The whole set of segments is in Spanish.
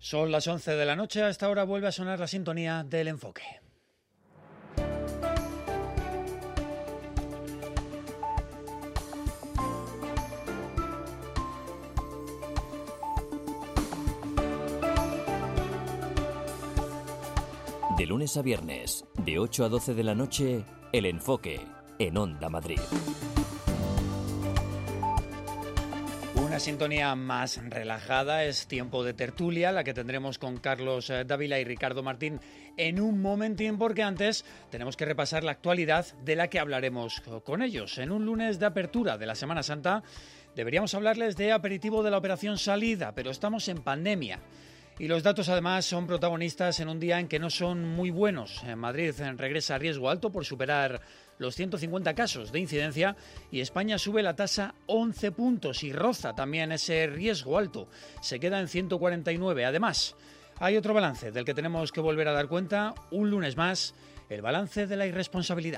Son las 11 de la noche, a esta hora vuelve a sonar la sintonía del Enfoque. De lunes a viernes, de 8 a 12 de la noche, El Enfoque, en Onda Madrid. Una sintonía más relajada, es tiempo de tertulia, la que tendremos con Carlos Dávila y Ricardo Martín en un momentín, porque antes tenemos que repasar la actualidad de la que hablaremos con ellos. En un lunes de apertura de la Semana Santa deberíamos hablarles de aperitivo de la Operación Salida, pero estamos en pandemia. Y los datos además son protagonistas en un día en que no son muy buenos. En Madrid regresa a riesgo alto por superar los 150 casos de incidencia y España sube la tasa 11 puntos y roza también ese riesgo alto. Se queda en 149. Además, hay otro balance del que tenemos que volver a dar cuenta. Un lunes más, el balance de la irresponsabilidad.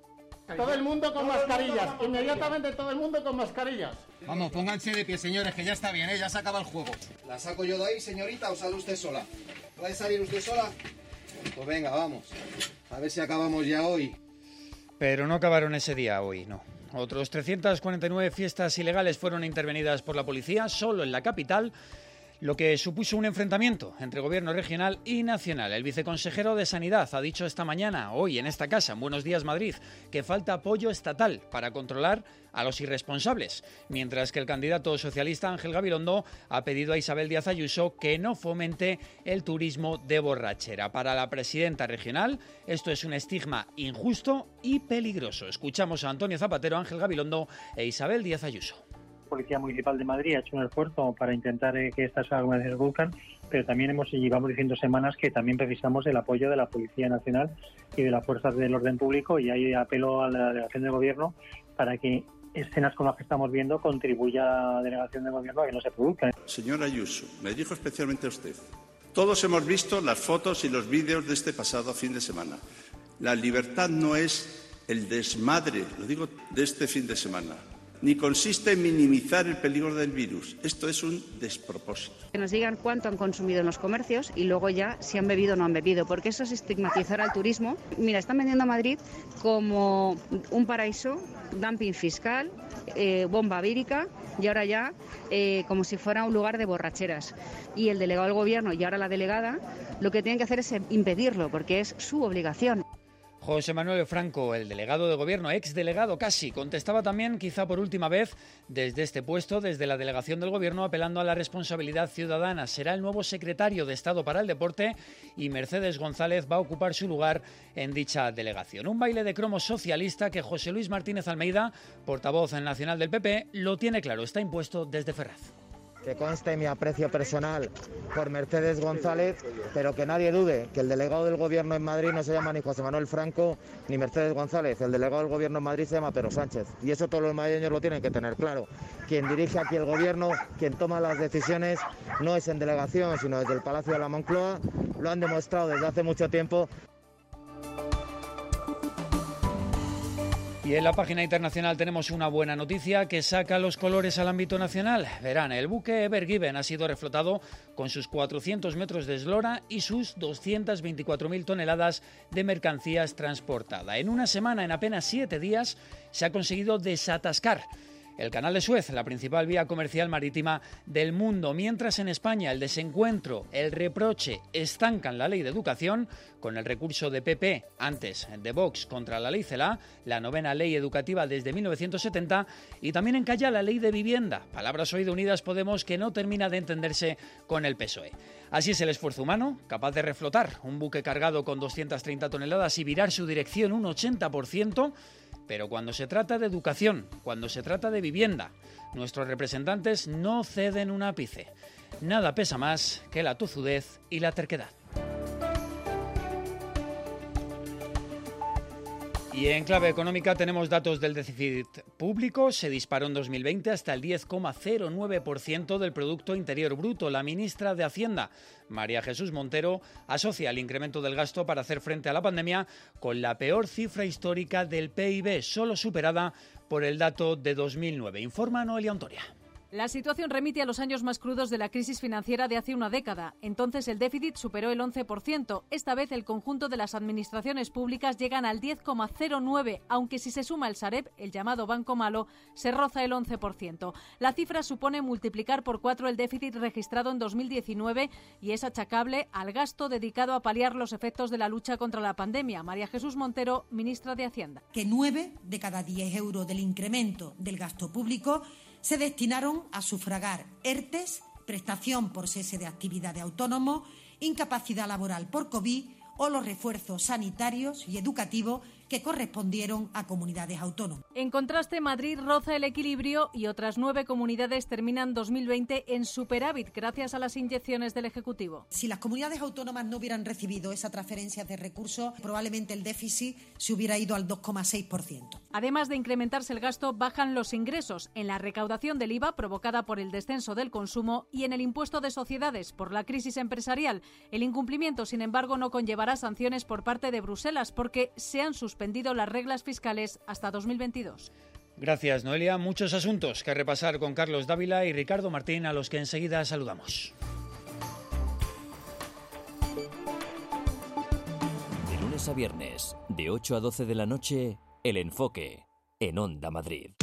Todo el mundo con mascarillas, inmediatamente todo el mundo con mascarillas. Vamos, pónganse de pie, señores, que ya está bien, ya se acaba el juego. ¿La saco yo de ahí, señorita, o sale usted sola? ¿Puede salir usted sola? Pues venga, vamos. A ver si acabamos ya hoy. Pero no acabaron ese día hoy, no. Otros 349 fiestas ilegales fueron intervenidas por la policía, solo en la capital, lo que supuso un enfrentamiento entre gobierno regional y nacional. El viceconsejero de Sanidad ha dicho esta mañana, hoy en esta casa, en Buenos Días Madrid, que falta apoyo estatal para controlar a los irresponsables, mientras que el candidato socialista Ángel Gabilondo ha pedido a Isabel Díaz Ayuso que no fomente el turismo de borrachera. Para la presidenta regional, esto es un estigma injusto y peligroso. Escuchamos a Antonio Zapatero, Ángel Gabilondo e Isabel Díaz Ayuso. Policía Municipal de Madrid ha hecho un esfuerzo para intentar que estas aglomeraciones reduzcan, pero también llevamos diciendo semanas que también precisamos el apoyo de la Policía Nacional y de las fuerzas del orden público, y hay apelo a la delegación del Gobierno para que escenas como las que estamos viendo contribuya a la delegación del Gobierno a que no se produzcan. Señora Ayuso, me dirijo especialmente a usted. Todos hemos visto las fotos y los vídeos de este pasado fin de semana. La libertad no es el desmadre, lo digo, de este fin de semana, ni consiste en minimizar el peligro del virus. Esto es un despropósito. Que nos digan cuánto han consumido en los comercios y luego ya si han bebido o no han bebido, porque eso es estigmatizar al turismo. Mira, están vendiendo a Madrid como un paraíso, dumping fiscal, bomba vírica y ahora ya como si fuera un lugar de borracheras. Y el delegado del Gobierno y ahora la delegada lo que tienen que hacer es impedirlo, porque es su obligación. José Manuel Franco, el delegado de Gobierno, exdelegado casi, contestaba también, quizá por última vez, desde este puesto, desde la delegación del Gobierno, apelando a la responsabilidad ciudadana. Será el nuevo secretario de Estado para el Deporte y Mercedes González va a ocupar su lugar en dicha delegación. Un baile de cromos socialista que José Luis Martínez Almeida, portavoz nacional del PP, lo tiene claro, está impuesto desde Ferraz. Que conste mi aprecio personal por Mercedes González, pero que nadie dude que el delegado del Gobierno en Madrid no se llama ni José Manuel Franco ni Mercedes González. El delegado del Gobierno en Madrid se llama Pedro Sánchez. Y eso todos los madrileños lo tienen que tener claro. Quien dirige aquí el Gobierno, quien toma las decisiones, no es en delegación, sino desde el Palacio de la Moncloa. Lo han demostrado desde hace mucho tiempo. Y en la página internacional tenemos una buena noticia que saca los colores al ámbito nacional. Verán, el buque Ever Given ha sido reflotado con sus 400 metros de eslora y sus 224.000 toneladas de mercancías transportadas. En una semana, en apenas 7 días, se ha conseguido desatascar el Canal de Suez, la principal vía comercial marítima del mundo, mientras en España el desencuentro, el reproche estancan la ley de educación con el recurso de PP, antes de Vox, contra la ley CELA, la novena ley educativa desde 1970, y también encalla la ley de vivienda, palabras hoy de Unidas Podemos que no termina de entenderse con el PSOE. Así es el esfuerzo humano, capaz de reflotar un buque cargado con 230 toneladas y virar su dirección un 80%, pero cuando se trata de educación, cuando se trata de vivienda, nuestros representantes no ceden un ápice. Nada pesa más que la tozudez y la terquedad. Y en clave económica tenemos datos del déficit público. Se disparó en 2020 hasta el 10,09% del Producto Interior Bruto. La ministra de Hacienda, María Jesús Montero, asocia el incremento del gasto para hacer frente a la pandemia con la peor cifra histórica del PIB, solo superada por el dato de 2009. Informa Noelia Ontoria. La situación remite a los años más crudos de la crisis financiera de hace una década. Entonces el déficit superó el 11%. Esta vez el conjunto de las administraciones públicas llegan al 10,09%, aunque si se suma el Sareb, el llamado Banco Malo, se roza el 11%. La cifra supone multiplicar por 4 el déficit registrado en 2019 y es achacable al gasto dedicado a paliar los efectos de la lucha contra la pandemia. María Jesús Montero, ministra de Hacienda. Que 9 de cada 10 euros del incremento del gasto público se destinaron a sufragar ERTES, prestación por cese de actividad de autónomo, incapacidad laboral por COVID o los refuerzos sanitarios y educativos que correspondieron a comunidades autónomas. En contraste, Madrid roza el equilibrio y otras 9 comunidades terminan 2020 en superávit gracias a las inyecciones del Ejecutivo. Si las comunidades autónomas no hubieran recibido esa transferencia de recursos, probablemente el déficit se hubiera ido al 2,6%. Además de incrementarse el gasto, bajan los ingresos en la recaudación del IVA provocada por el descenso del consumo y en el impuesto de sociedades por la crisis empresarial. El incumplimiento, sin embargo, no conllevará sanciones por parte de Bruselas porque se han suspendido las reglas fiscales hasta 2022. Gracias, Noelia. Muchos asuntos que repasar con Carlos Dávila y Ricardo Martín, a los que enseguida saludamos. De lunes a viernes, de 8 a 12 de la noche, El Enfoque, en Onda Madrid.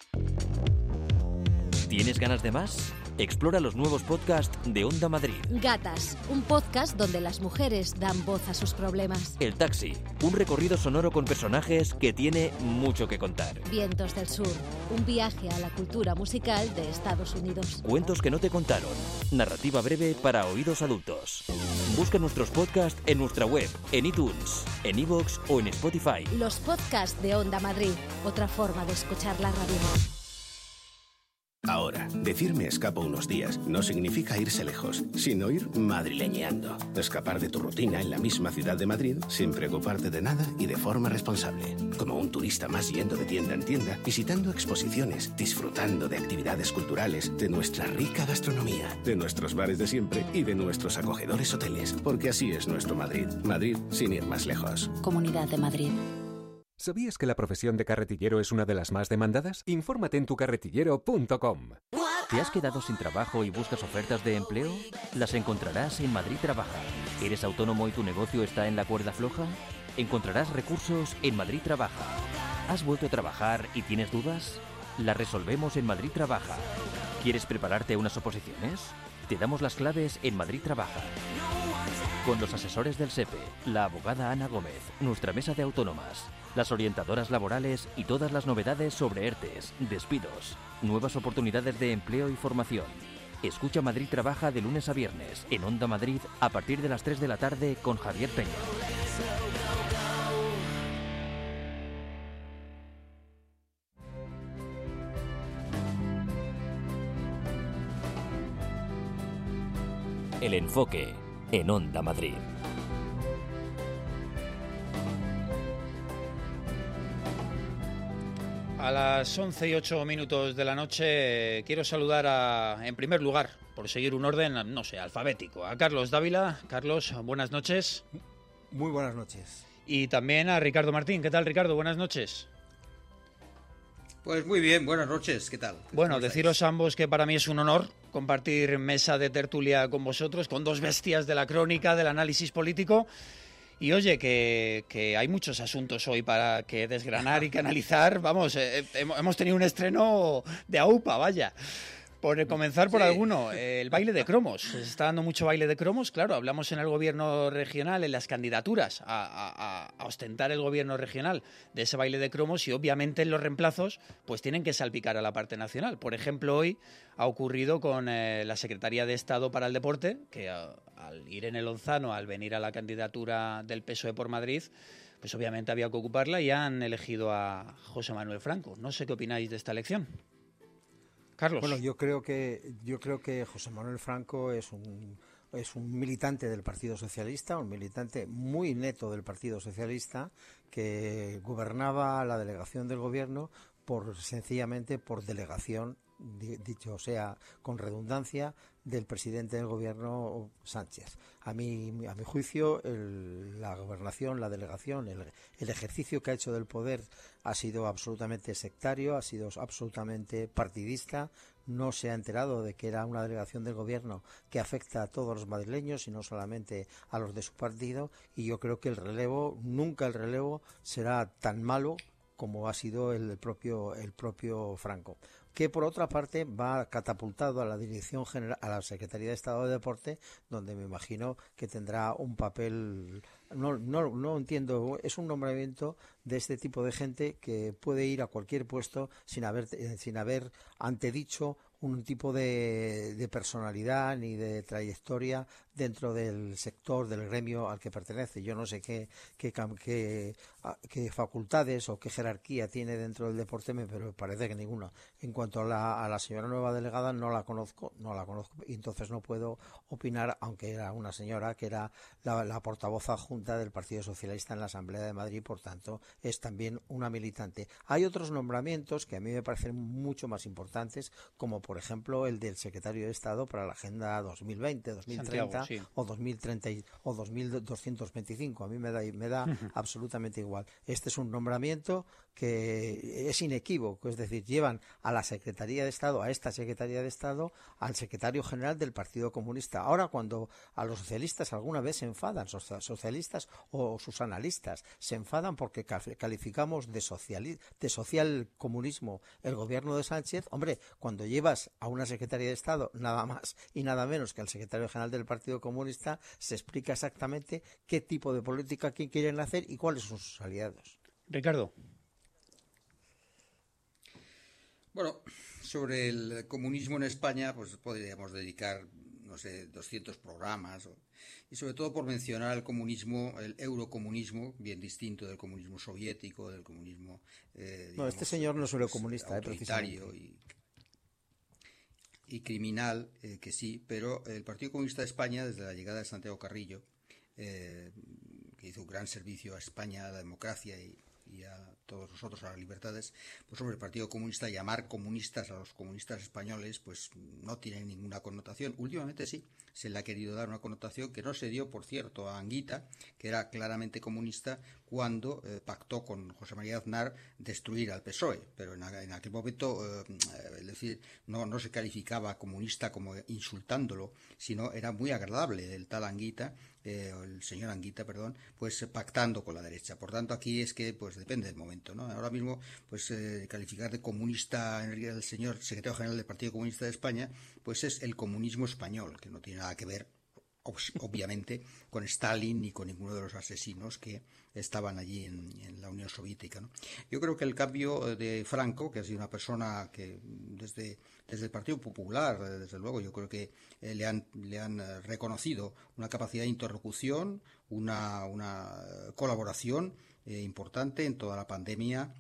¿Tienes ganas de más? Explora los nuevos podcasts de Onda Madrid. Gatas, un podcast donde las mujeres dan voz a sus problemas. El Taxi, un recorrido sonoro con personajes que tiene mucho que contar. Vientos del Sur, un viaje a la cultura musical de Estados Unidos. Cuentos que no te contaron. Narrativa breve para oídos adultos. Busca nuestros podcasts en nuestra web, en iTunes, en iVoox o en Spotify. Los podcasts de Onda Madrid, otra forma de escuchar la radio. Ahora, decir me escapo unos días no significa irse lejos, sino ir madrileñeando. Escapar de tu rutina en la misma ciudad de Madrid sin preocuparte de nada y de forma responsable. Como un turista más yendo de tienda en tienda, visitando exposiciones, disfrutando de actividades culturales, de nuestra rica gastronomía, de nuestros bares de siempre y de nuestros acogedores hoteles. Porque así es nuestro Madrid. Madrid sin ir más lejos. Comunidad de Madrid. ¿Sabías que la profesión de carretillero es una de las más demandadas? Infórmate en tucarretillero.com. ¿Te has quedado sin trabajo y buscas ofertas de empleo? Las encontrarás en Madrid Trabaja. ¿Eres autónomo y tu negocio está en la cuerda floja? Encontrarás recursos en Madrid Trabaja. ¿Has vuelto a trabajar y tienes dudas? Las resolvemos en Madrid Trabaja. ¿Quieres prepararte a unas oposiciones? Te damos las claves en Madrid Trabaja. Con los asesores del SEPE, la abogada Ana Gómez, nuestra mesa de autónomas, las orientadoras laborales y todas las novedades sobre ERTES, despidos, nuevas oportunidades de empleo y formación. Escucha Madrid Trabaja de lunes a viernes en Onda Madrid a partir de las 3 de la tarde con Javier Peña. El Enfoque en Onda Madrid. A las 11:08 de la noche quiero saludar en primer lugar, por seguir un orden, no sé, alfabético, a Carlos Dávila. Carlos, buenas noches. Muy buenas noches. Y también a Ricardo Martín. ¿Qué tal, Ricardo? Buenas noches. Pues muy bien, buenas noches, ¿qué tal? Bueno, deciros a ambos que para mí es un honor compartir mesa de tertulia con vosotros, con dos bestias de la crónica, del análisis político. Y oye, que hay muchos asuntos hoy para que desgranar y que analizar. Vamos, hemos tenido un estreno de AUPA, vaya. Por comenzar por alguno, el baile de cromos. Se está dando mucho baile de cromos, claro, hablamos en el gobierno regional, en las candidaturas a ostentar el gobierno regional de ese baile de cromos, y obviamente en los reemplazos pues tienen que salpicar a la parte nacional. Por ejemplo, hoy ha ocurrido con la Secretaría de Estado para el Deporte, que al Irene Lozano, al venir a la candidatura del PSOE por Madrid, pues obviamente había que ocuparla y han elegido a José Manuel Franco. No sé qué opináis de esta elección. Carlos. Bueno, yo creo que José Manuel Franco es un militante del Partido Socialista, un militante muy neto del Partido Socialista, que gobernaba la delegación del gobierno sencillamente por delegación dicho sea con redundancia, del presidente del gobierno Sánchez. A mi juicio, la gobernación, la delegación, el ejercicio que ha hecho del poder ha sido absolutamente sectario, ha sido absolutamente partidista. No se ha enterado de que era una delegación del gobierno que afecta a todos los madrileños y no solamente a los de su partido, y yo creo que nunca el relevo será tan malo como ha sido el propio Franco, que por otra parte va catapultado a la Dirección General, a la Secretaría de Estado de Deporte, donde me imagino que tendrá un papel. No entiendo, es un nombramiento de este tipo de gente que puede ir a cualquier puesto sin haber antedicho un tipo de personalidad ni de trayectoria dentro del sector, del gremio al que pertenece. Yo no sé qué facultades o qué jerarquía tiene dentro del deporte, pero me parece que ninguna. En cuanto a la señora nueva delegada, no la conozco y entonces no puedo opinar, aunque era una señora que era la portavoz adjunta del Partido Socialista en la Asamblea de Madrid, por tanto es también una militante. Hay otros nombramientos que a mí me parecen mucho más importantes, como por ejemplo el del secretario de Estado para la Agenda 2020, 2030 Santiago, sí. o 2030 o 2225. A mí me da absolutamente igual. Este es un nombramiento que es inequívoco, es decir, llevan a la Secretaría de Estado, a esta Secretaría de Estado, al secretario general del Partido Comunista. Ahora, cuando a los socialistas alguna vez se enfadan, socialistas o sus analistas se enfadan porque calificamos de social comunismo el gobierno de Sánchez, hombre, cuando llevas a una Secretaría de Estado nada más y nada menos que al secretario general del Partido Comunista, se explica exactamente qué tipo de política quieren hacer y cuáles son sus aliados. Ricardo. Bueno, sobre el comunismo en España, pues podríamos dedicar, no sé, 200 programas, y sobre todo por mencionar el comunismo, el eurocomunismo, bien distinto del comunismo soviético, del comunismo no, este señor no es eurocomunista, autoritario y criminal, que sí, pero el Partido Comunista de España, desde la llegada de Santiago Carrillo, que hizo un gran servicio a España, a la democracia y a todos nosotros, a las libertades, pues sobre el Partido Comunista, llamar comunistas a los comunistas españoles pues no tiene ninguna connotación. Últimamente sí, se le ha querido dar una connotación que no se dio, por cierto, a Anguita, que era claramente comunista, cuando pactó con José María Aznar destruir al PSOE, pero en aquel momento, es decir, no se calificaba comunista como insultándolo, sino era muy agradable el tal Anguita, el señor Anguita, perdón, pues pactando con la derecha. Por tanto, aquí es que pues depende del momento, ¿no? Ahora mismo, pues calificar de comunista el señor secretario general del Partido Comunista de España, pues es el comunismo español, que no tiene nada que ver, obviamente, con Stalin ni con ninguno de los asesinos que estaban allí en la Unión Soviética, ¿no? Yo creo que el cambio de Franco, que ha sido una persona que desde el Partido Popular, desde luego, yo creo que le han reconocido una capacidad de interlocución, una colaboración importante en toda la pandemia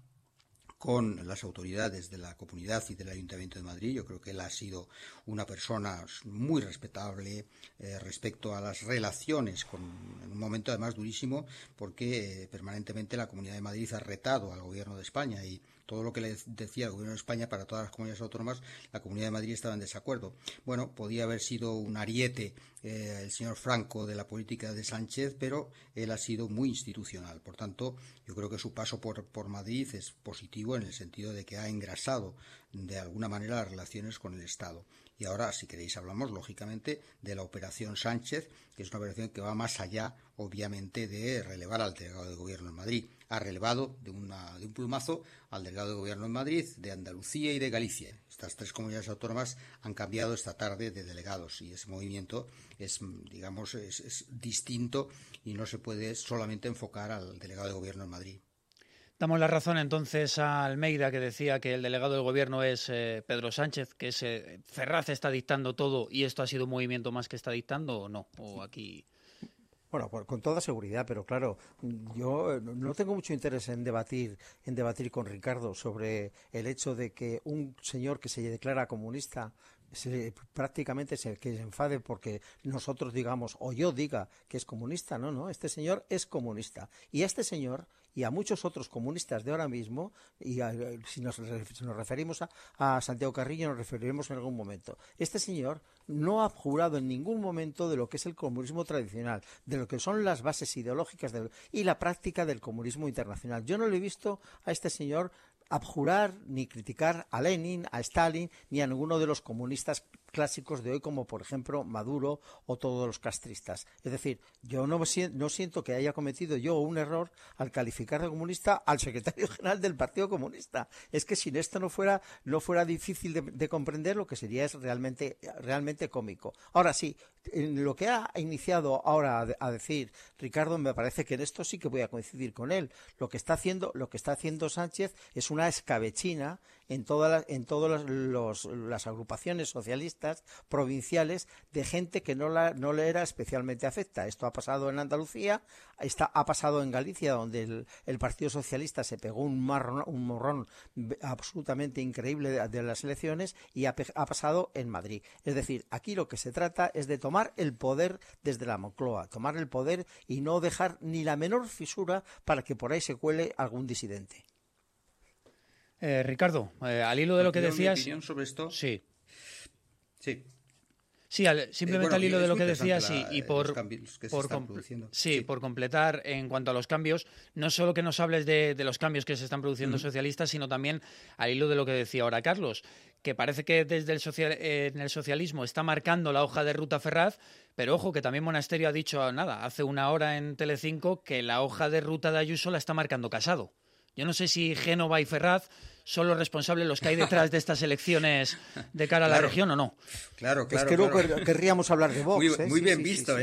con las autoridades de la Comunidad y del Ayuntamiento de Madrid. Yo creo que él ha sido una persona muy respetable respecto a las relaciones, en un momento además durísimo, porque permanentemente la Comunidad de Madrid ha retado al Gobierno de España y todo lo que le decía el Gobierno de España para todas las comunidades autónomas, la Comunidad de Madrid estaba en desacuerdo. Bueno, podía haber sido un ariete el señor Franco de la política de Sánchez, pero él ha sido muy institucional. Por tanto, yo creo que su paso por Madrid es positivo en el sentido de que ha engrasado de alguna manera las relaciones con el Estado. Y ahora, si queréis, hablamos lógicamente de la Operación Sánchez, que es una operación que va más allá, obviamente, de relevar al delegado de Gobierno en Madrid. Ha relevado de un plumazo al delegado de Gobierno en Madrid, de Andalucía y de Galicia. Estas tres comunidades autónomas han cambiado esta tarde de delegados y ese movimiento es distinto y no se puede solamente enfocar al delegado de Gobierno en Madrid. Damos la razón entonces a Almeida, que decía que el delegado del Gobierno es Pedro Sánchez, que Ferraz está dictando todo y esto ha sido un movimiento más que está dictando, ¿o no? ¿O aquí...? Bueno, con toda seguridad, pero claro, yo no tengo mucho interés en debatir con Ricardo sobre el hecho de que un señor que se declara comunista prácticamente que se enfade porque nosotros digamos o yo diga que es comunista. No, este señor es comunista y a este señor y a muchos otros comunistas de ahora mismo, y si nos referimos a Santiago Carrillo, nos referiremos en algún momento. Este señor no ha jurado en ningún momento de lo que es el comunismo tradicional, de lo que son las bases ideológicas y la práctica del comunismo internacional. Yo no le he visto a este señor abjurar ni criticar a Lenin, a Stalin, ni a ninguno de los comunistas clásicos de hoy, como por ejemplo Maduro o todos los castristas. Es decir, yo no siento que haya cometido yo un error al calificar de comunista al secretario general del Partido Comunista. Es que sin esto no fuera difícil de comprender, lo que sería es realmente cómico. Ahora sí, en lo que ha iniciado ahora a decir Ricardo, me parece que en esto sí que voy a coincidir con él. Lo que está haciendo Sánchez es una escabechina en todas las agrupaciones socialistas provinciales de gente que no le era especialmente afecta. Esto ha pasado en Andalucía, ha pasado en Galicia, donde el Partido Socialista se pegó un morrón absolutamente increíble de las elecciones, y ha pasado en Madrid. Es decir, aquí lo que se trata es de tomar el poder desde la Moncloa, tomar el poder y no dejar ni la menor fisura para que por ahí se cuele algún disidente. Ricardo, al hilo de lo que decías... ¿Mi opinión sobre esto? Sí. Sí. Sí, simplemente al hilo de lo que decías y por sí, por completar en cuanto a los cambios, no solo que nos hables de los cambios que se están produciendo socialistas, sino también al hilo de lo que decía ahora Carlos, que parece que desde en el socialismo está marcando la hoja de ruta Ferraz, pero ojo que también Monasterio ha dicho hace una hora en Telecinco que la hoja de ruta de Ayuso la está marcando Casado. Yo no sé si Génova y Ferraz son los responsables, los que hay detrás de estas elecciones de cara a la región, ¿o no? Claro. Es que no querríamos hablar de Vox. Muy bien visto.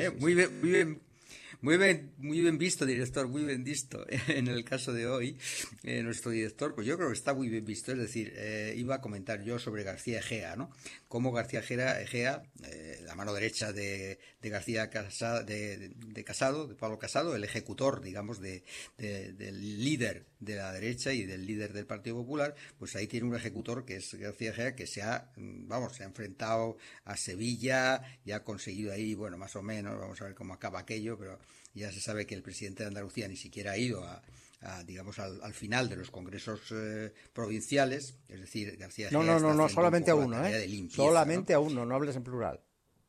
Muy bien visto, director, muy bien visto. En el caso de hoy, nuestro director, pues yo creo que está muy bien visto. Es decir, iba a comentar yo sobre García Egea, ¿no? Cómo García Egea, la mano derecha de García Casado, de Pablo Casado, el ejecutor, digamos, del líder de la derecha y del líder del Partido Popular, pues ahí tiene un ejecutor que es García Egea, que se ha enfrentado a Sevilla y ha conseguido ahí, bueno, más o menos, vamos a ver cómo acaba aquello, pero ya se sabe que el presidente de Andalucía ni siquiera ha ido digamos, al final de los congresos provinciales, es decir, García Egea No, solamente a uno, solamente ¿no? A uno, no hables en plural.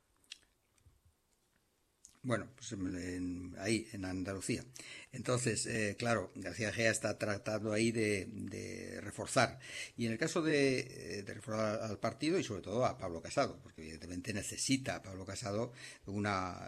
Bueno, pues ahí, en Andalucía. Entonces, claro, García Egea está tratando ahí de reforzar. Y en el caso de reforzar al partido y sobre todo a Pablo Casado, porque evidentemente necesita a Pablo Casado una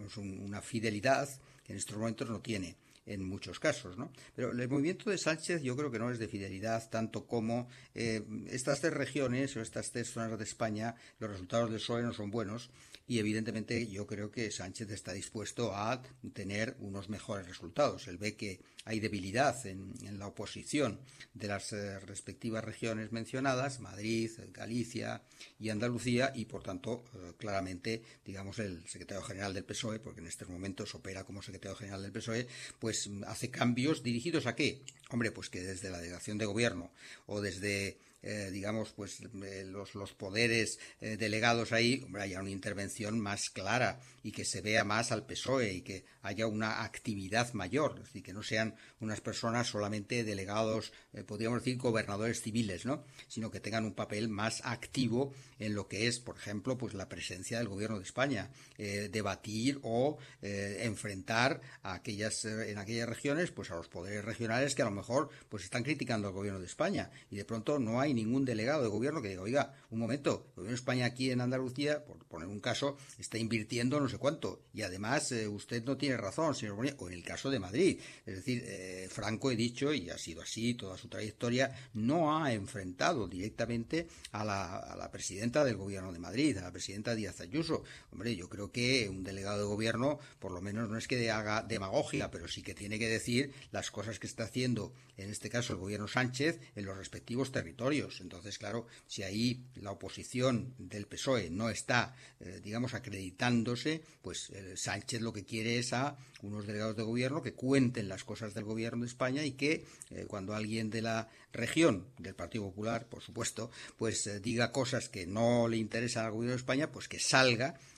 fidelidad que en estos momentos no tiene en muchos casos, ¿no? Pero el movimiento de Sánchez yo creo que no es de fidelidad tanto como estas tres regiones o estas tres zonas de España, los resultados del PSOE no son buenos y evidentemente yo creo que Sánchez está dispuesto a tener unos mejores resultados. Él ve que hay debilidad en la oposición de las respectivas regiones mencionadas, Madrid, Galicia y Andalucía, y por tanto, claramente, digamos, el secretario general del PSOE, porque en estos momentos opera como secretario general del PSOE, pues hace cambios dirigidos ¿a qué? Hombre, pues que desde la delegación de gobierno o desde digamos, pues los poderes delegados ahí, hombre, haya una intervención más clara y que se vea más al PSOE y que haya una actividad mayor, es decir, que no sean unas personas solamente delegados, podríamos decir gobernadores civiles, ¿no? Sino que tengan un papel más activo en lo que es, por ejemplo, pues la presencia del Gobierno de España, debatir o enfrentar a en aquellas regiones, pues a los poderes regionales que a lo mejor pues están criticando al Gobierno de España y de pronto no hay ningún delegado de gobierno que diga, oiga, un momento, el Gobierno de España aquí en Andalucía, por poner un caso, está invirtiendo no sé cuánto y además usted no tiene razón, señor Bonilla, o en el caso de Madrid, es decir, Franco, he dicho, y ha sido así toda su trayectoria, no ha enfrentado directamente a la presidenta del Gobierno de Madrid, a la presidenta Díaz Ayuso. Hombre, yo creo que un delegado de gobierno, por lo menos no es que haga demagogia, pero sí que tiene que decir las cosas que está haciendo, en este caso el Gobierno Sánchez, en los respectivos territorios. Entonces, claro, si ahí la oposición del PSOE no está, digamos, acreditándose, pues Sánchez lo que quiere es a unos delegados de gobierno que cuenten las cosas del Gobierno de España y que cuando alguien de la región, del Partido Popular, por supuesto, pues diga cosas que no le interesan al Gobierno de España, pues que salga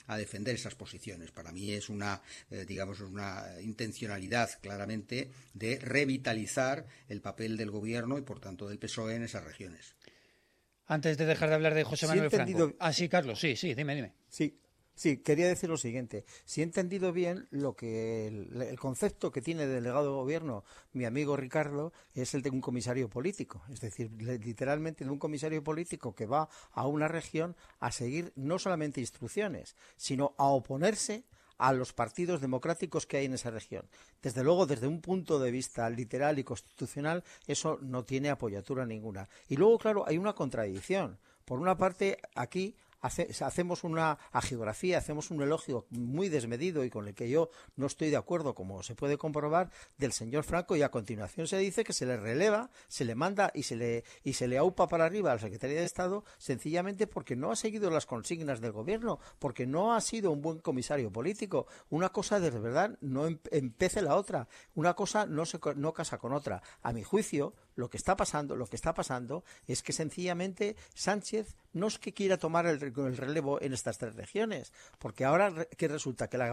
a defender esas posiciones. Para mí es una intencionalidad claramente de revitalizar el papel del gobierno y por tanto del PSOE en esas regiones. Antes de dejar de hablar de José Manuel Franco. Sí, Carlos, sí, dime. Sí, quería decir lo siguiente. Si he entendido bien, lo que el concepto que tiene de delegado de gobierno mi amigo Ricardo es el de un comisario político. Es decir, literalmente de un comisario político que va a una región a seguir no solamente instrucciones, sino a oponerse a los partidos democráticos que hay en esa región. Desde luego, desde un punto de vista literal y constitucional, eso no tiene apoyatura ninguna. Y luego, claro, hay una contradicción. Por una parte, aquí hacemos una hagiografía, hacemos un elogio muy desmedido y con el que yo no estoy de acuerdo, como se puede comprobar, del señor Franco, y a continuación se dice que se le releva, se le manda y se le aupa para arriba a la Secretaría de Estado sencillamente porque no ha seguido las consignas del gobierno, porque no ha sido un buen comisario político. Una cosa de verdad no empece la otra, una cosa no casa con otra. A mi juicio, lo que está pasando es que sencillamente Sánchez no es que quiera tomar el relevo en estas tres regiones, porque ahora que resulta que la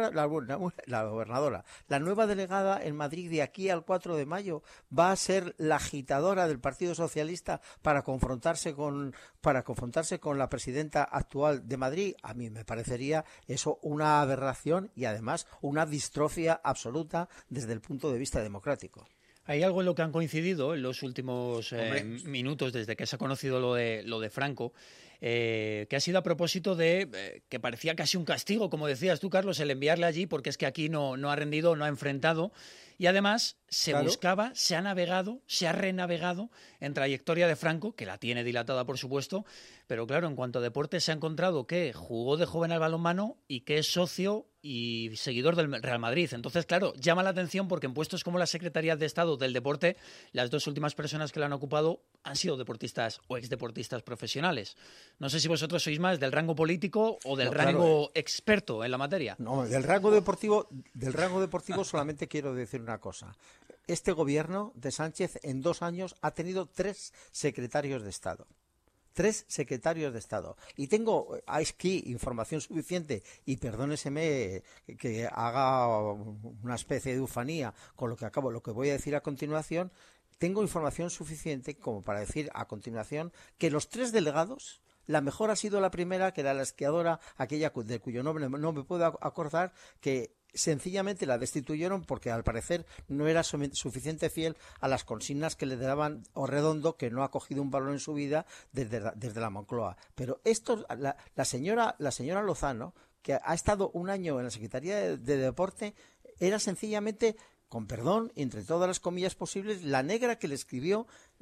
nueva delegada en Madrid de aquí al 4 de mayo va a ser la agitadora del Partido Socialista para confrontarse con la presidenta actual de Madrid. A mí me parecería eso una aberración y además una distrofia absoluta desde el punto de vista democrático. Hay algo en lo que han coincidido en los últimos minutos desde que se ha conocido lo de Franco, que ha sido a propósito de que parecía casi un castigo, como decías tú, Carlos, el enviarle allí, porque es que aquí no ha rendido, no ha enfrentado. Y además se buscaba, se ha renavegado en trayectoria de Franco, que la tiene dilatada, por supuesto, pero claro, en cuanto a deporte se ha encontrado que jugó de joven al balonmano y que es socio y seguidor del Real Madrid. Entonces, claro, llama la atención porque en puestos como la Secretaría de Estado del Deporte, las dos últimas personas que la han ocupado han sido deportistas o exdeportistas profesionales. No sé si vosotros sois más del rango político o del rango experto en la materia. No, del rango deportivo solamente quiero decir una cosa. Este gobierno de Sánchez en 2 años ha tenido 3 secretarios de Estado. 3 secretarios de Estado. Y tengo aquí información suficiente, y perdóneseme que haga una especie de ufanía con lo que voy a decir a continuación. Tengo información suficiente como para decir a continuación que los 3 delegados, la mejor ha sido la primera, que era la esquiadora, aquella de cuyo nombre no me puedo acordar, que sencillamente la destituyeron porque al parecer no era suficiente fiel a las consignas que le daban Orredondo, que no ha cogido un balón en su vida desde la Moncloa. Pero la señora Lozano, que ha estado 1 año en la Secretaría de Deporte, era sencillamente, con perdón, entre todas las comillas posibles, la negra que le escribió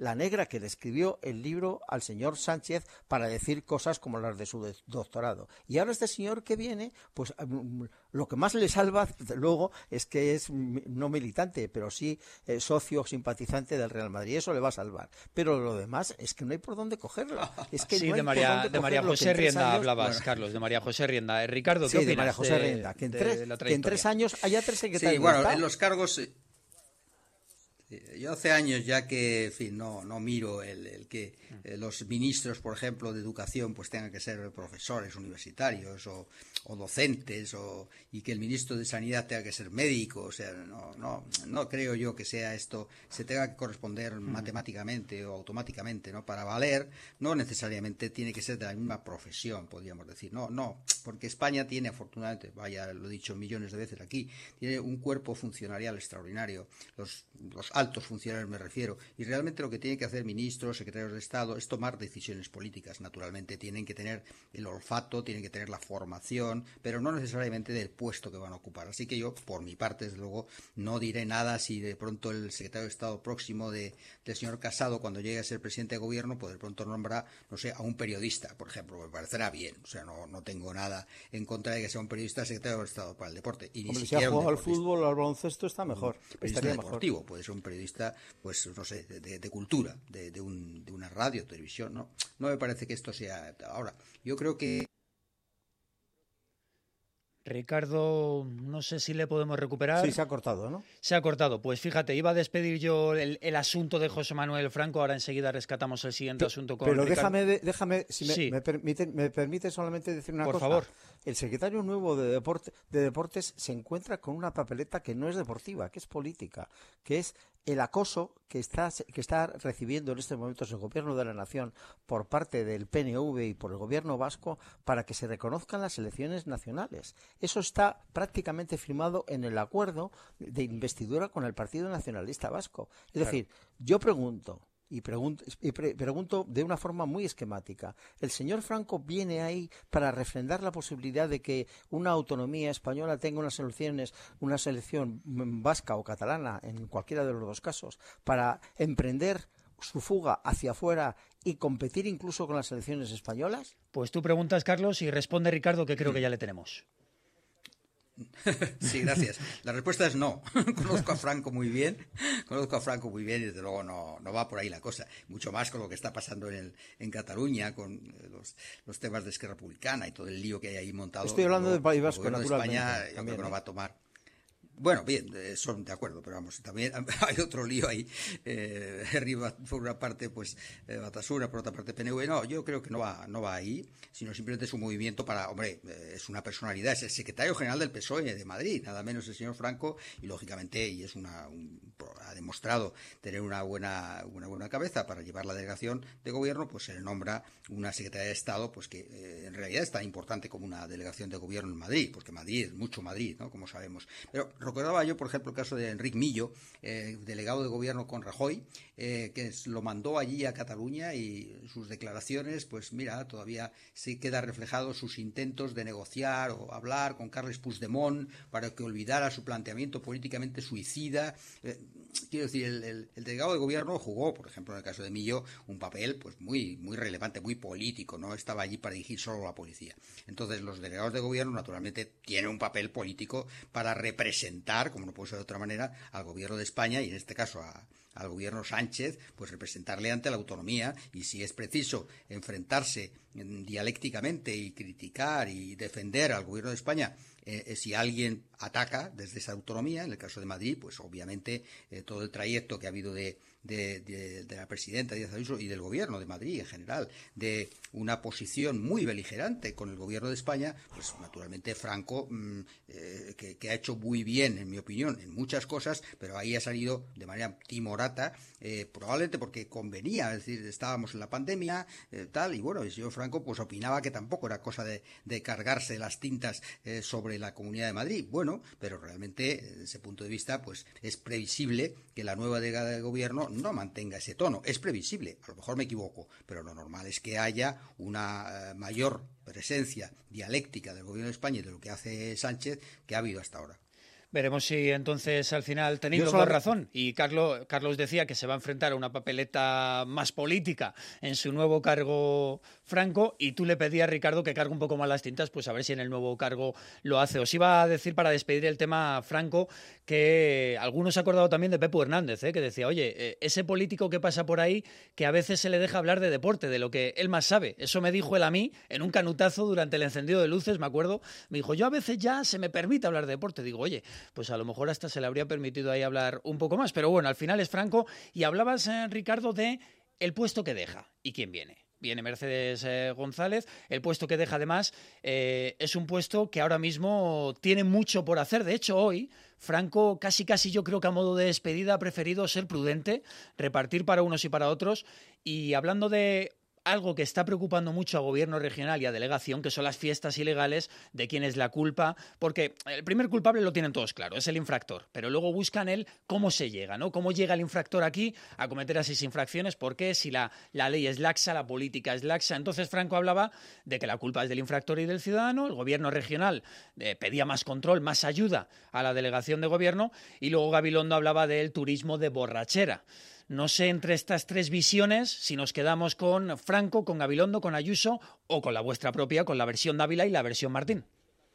el libro al señor Sánchez para decir cosas como las de su doctorado. Y ahora este señor que viene, pues lo que más le salva, desde luego, es que es no militante, pero sí socio o simpatizante del Real Madrid. Eso le va a salvar. Pero lo demás es que no hay por dónde cogerlo. Es que sí, no de María José Rienda hablabas, Carlos, de María José Rienda. Ricardo, ¿qué opinas? De María José Rienda, que en 3 años haya 3 secretarios. Sí, bueno, en los cargos... Yo hace años ya que, en fin, no miro el que los ministros, por ejemplo, de educación, pues tengan que ser profesores universitarios o docentes, y que el ministro de Sanidad tenga que ser médico. O sea, no creo yo que sea esto, se tenga que corresponder matemáticamente o automáticamente, ¿no? Para valer, no necesariamente tiene que ser de la misma profesión, podríamos decir. No, porque España tiene, afortunadamente, vaya, lo he dicho millones de veces aquí, tiene un cuerpo funcionarial extraordinario. Los altos funcionarios me refiero, y realmente lo que tienen que hacer ministros, secretarios de Estado es tomar decisiones políticas. Naturalmente tienen que tener el olfato, tienen que tener la formación, pero no necesariamente del puesto que van a ocupar. Así que yo, por mi parte, desde luego, no diré nada si de pronto el secretario de Estado próximo del señor Casado, cuando llegue a ser presidente de gobierno, pues de pronto nombra, no sé, a un periodista, por ejemplo. Me parecerá bien, o sea, no tengo nada en contra de que sea un periodista secretario de Estado para el deporte. Y ni siquiera si ha jugado al fútbol o al baloncesto está mejor. Periodista deportivo, puede ser un periodista, pues no sé, de cultura, de una radio, televisión, ¿no? No me parece que esto sea... Ahora, yo creo que... Ricardo, no sé si le podemos recuperar. Sí, se ha cortado, ¿no? Se ha cortado. Pues fíjate, iba a despedir yo el asunto de José Manuel Franco, ahora enseguida rescatamos el siguiente asunto con Pero Ricardo. déjame, si sí. me permite solamente decir una cosa. Por favor. El secretario nuevo de Deportes se encuentra con una papeleta que no es deportiva, que es política, que es el acoso que está recibiendo en estos momentos el Gobierno de la Nación por parte del PNV y por el Gobierno vasco para que se reconozcan las elecciones nacionales. Eso está prácticamente firmado en el acuerdo de investidura con el Partido Nacionalista Vasco. Es decir, yo pregunto de una forma muy esquemática. ¿El señor Franco viene ahí para refrendar la posibilidad de que una autonomía española tenga una selección vasca o catalana, en cualquiera de los dos casos, para emprender su fuga hacia afuera y competir incluso con las selecciones españolas? Pues tú preguntas, Carlos, y responde Ricardo, que creo que ya le tenemos. Sí, gracias. La respuesta es no. Conozco a Franco muy bien y desde luego no va por ahí la cosa. Mucho más con lo que está pasando en Cataluña, con los temas de Esquerra Republicana y todo el lío que hay ahí montado. Estoy hablando del País Vasco, naturalmente. España, yo creo que no va a tomar. Bueno, bien, son de acuerdo, pero vamos, también hay otro lío ahí. Arriba, por una parte, pues Batasuna, por otra parte PNV. No, yo creo que no va ahí, sino simplemente es un movimiento para, hombre, es una personalidad, es el secretario general del PSOE de Madrid, nada menos el señor Franco, y lógicamente, y es ha demostrado tener una buena cabeza para llevar la delegación de gobierno, pues se le nombra una secretaria de Estado, pues que en realidad es tan importante como una delegación de gobierno en Madrid, porque Madrid es mucho Madrid, ¿no? Como sabemos. Pero recordaba yo, por ejemplo, el caso de Enric Millo, delegado de gobierno con Rajoy, que lo mandó allí a Cataluña, y sus declaraciones, pues mira, todavía se queda reflejado sus intentos de negociar o hablar con Carles Puigdemont para que olvidara su planteamiento políticamente suicida. Quiero decir, el delegado de gobierno jugó, por ejemplo, en el caso de Millo, un papel pues muy relevante, muy político, no estaba allí para dirigir solo a la policía. Entonces, los delegados de gobierno, naturalmente, tienen un papel político para representar, como no puede ser de otra manera, al gobierno de España, y en este caso al gobierno Sánchez, pues representarle ante la autonomía, y si es preciso enfrentarse dialécticamente y criticar y defender al gobierno de España, si alguien ataca desde esa autonomía, en el caso de Madrid, pues obviamente todo el trayecto que ha habido de la presidenta Díaz Ayuso y del gobierno de Madrid en general, de una posición muy beligerante con el gobierno de España, pues naturalmente Franco, que ha hecho muy bien, en mi opinión, en muchas cosas, pero ahí ha salido de manera timorata, probablemente porque convenía, es decir, estábamos en la pandemia, tal, y bueno, el señor Franco pues opinaba que tampoco era cosa de cargarse las tintas sobre la Comunidad de Madrid. Bueno, pero realmente, desde ese punto de vista, pues es previsible que la nueva delegada de gobierno no mantenga ese tono. Es previsible, a lo mejor me equivoco, pero lo normal es que haya una mayor presencia dialéctica del gobierno de España y de lo que hace Sánchez que ha habido hasta ahora. Veremos si entonces al final tenéis más razón. Y Carlos decía que se va a enfrentar a una papeleta más política en su nuevo cargo Franco, y tú le pedías, Ricardo, que cargue un poco más las tintas, pues a ver si en el nuevo cargo lo hace. Os iba a decir, para despedir el tema Franco, que algunos se han acordado también de Pepu Hernández, que decía, oye, ese político que pasa por ahí, que a veces se le deja hablar de deporte, de lo que él más sabe. Eso me dijo él a mí en un canutazo durante el encendido de luces, me acuerdo. Me dijo, yo a veces ya se me permite hablar de deporte. Digo, oye, pues a lo mejor hasta se le habría permitido ahí hablar un poco más. Pero bueno, al final es Franco. Y hablabas, Ricardo, de el puesto que deja y quién viene. Viene Mercedes González. El puesto que deja, además, es un puesto que ahora mismo tiene mucho por hacer. De hecho, hoy Franco casi yo creo que a modo de despedida ha preferido ser prudente, repartir para unos y para otros. Y hablando de algo que está preocupando mucho a gobierno regional y a delegación, que son las fiestas ilegales, de quién es la culpa, porque el primer culpable lo tienen todos claro, es el infractor, pero luego buscan el cómo se llega, ¿no? Cómo llega el infractor aquí a cometer esas infracciones, porque si la ley es laxa, la política es laxa. Entonces Franco hablaba de que la culpa es del infractor y del ciudadano. El gobierno regional pedía más control, más ayuda a la delegación de gobierno, y luego Gabilondo hablaba del turismo de borrachera. No sé, entre estas tres visiones, si nos quedamos con Franco, con Gabilondo, con Ayuso, o con la vuestra propia, con la versión Dávila y la versión Martín.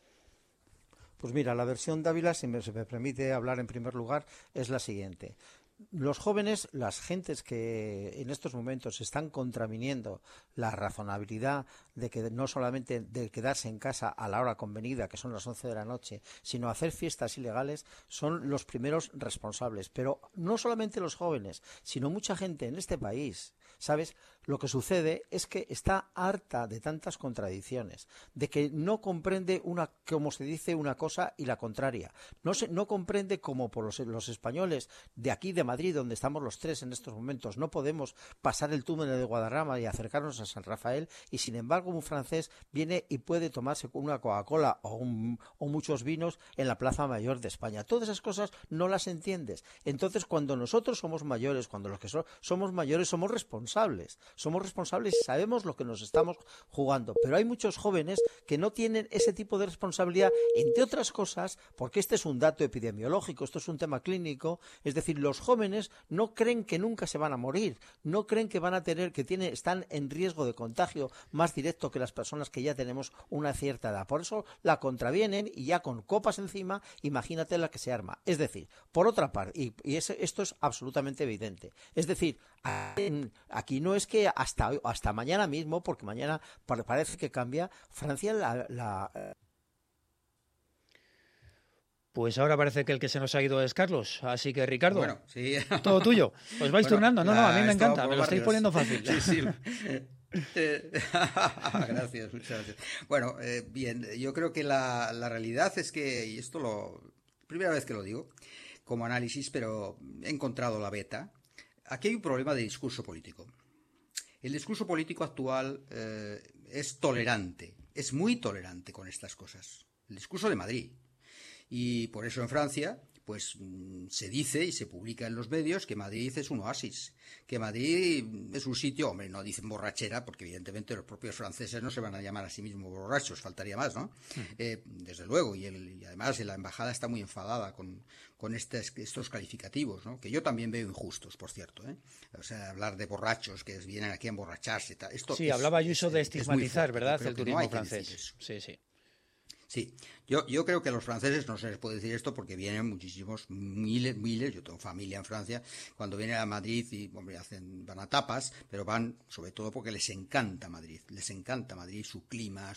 Pues mira, la versión Dávila, si se me permite hablar en primer lugar, es la siguiente. los jóvenes, las gentes que en estos momentos están contraviniendo la razonabilidad de que no solamente de quedarse en casa a la hora convenida, que son las 11 de la noche, sino hacer fiestas ilegales, son los primeros responsables. Pero no solamente los jóvenes, sino mucha gente en este país, ¿sabes? Lo que sucede es que está harta de tantas contradicciones, de que no comprende como se dice una cosa y la contraria. No comprende cómo por los españoles de aquí de Madrid, donde estamos los tres en estos momentos, no podemos pasar el túnel de Guadarrama y acercarnos a San Rafael, y sin embargo un francés viene y puede tomarse una Coca-Cola o muchos vinos en la Plaza Mayor de España. Todas esas cosas no las entiendes. Entonces, cuando nosotros somos mayores, cuando los que somos mayores somos responsables y sabemos lo que nos estamos jugando, pero hay muchos jóvenes que no tienen ese tipo de responsabilidad, entre otras cosas, porque este es un dato epidemiológico, esto es un tema clínico, es decir, los jóvenes no creen que nunca se van a morir, no creen que van a tener, están en riesgo de contagio más directo que las personas que ya tenemos una cierta edad. Por eso la contravienen y ya con copas encima, imagínate la que se arma. Es decir, por otra parte, esto es absolutamente evidente, es decir, aquí no es que hasta mañana mismo, porque mañana parece que cambia, Francia Pues ahora parece que el que se nos ha ido es Carlos, así que Ricardo, bueno, sí. Todo tuyo. Os vais turnando. No, a mí me encanta, me lo estáis poniendo fácil. Sí. Gracias, muchas gracias. Bueno, bien, yo creo que la realidad es que, y esto primera vez que lo digo, como análisis, pero he encontrado la beta, aquí hay un problema de discurso político. El discurso político actual es tolerante, es muy tolerante con estas cosas. El discurso de Madrid. Y por eso en Francia, pues se dice y se publica en los medios que Madrid es un oasis, que Madrid es un sitio, hombre, no dicen borrachera, porque evidentemente los propios franceses no se van a llamar a sí mismos borrachos, faltaría más, ¿no? Desde luego, y además la embajada está muy enfadada con estos calificativos, ¿no? Que yo también veo injustos, por cierto, ¿eh? O sea, hablar de borrachos que vienen aquí a emborracharse, tal. Hablaba Ayuso de estigmatizar, ¿verdad?, el turismo francés. Sí, yo creo que a los franceses no se les puede decir esto porque vienen muchísimos, miles, yo tengo familia en Francia, cuando vienen a Madrid y, hombre, van a tapas, pero van sobre todo porque les encanta Madrid, su clima,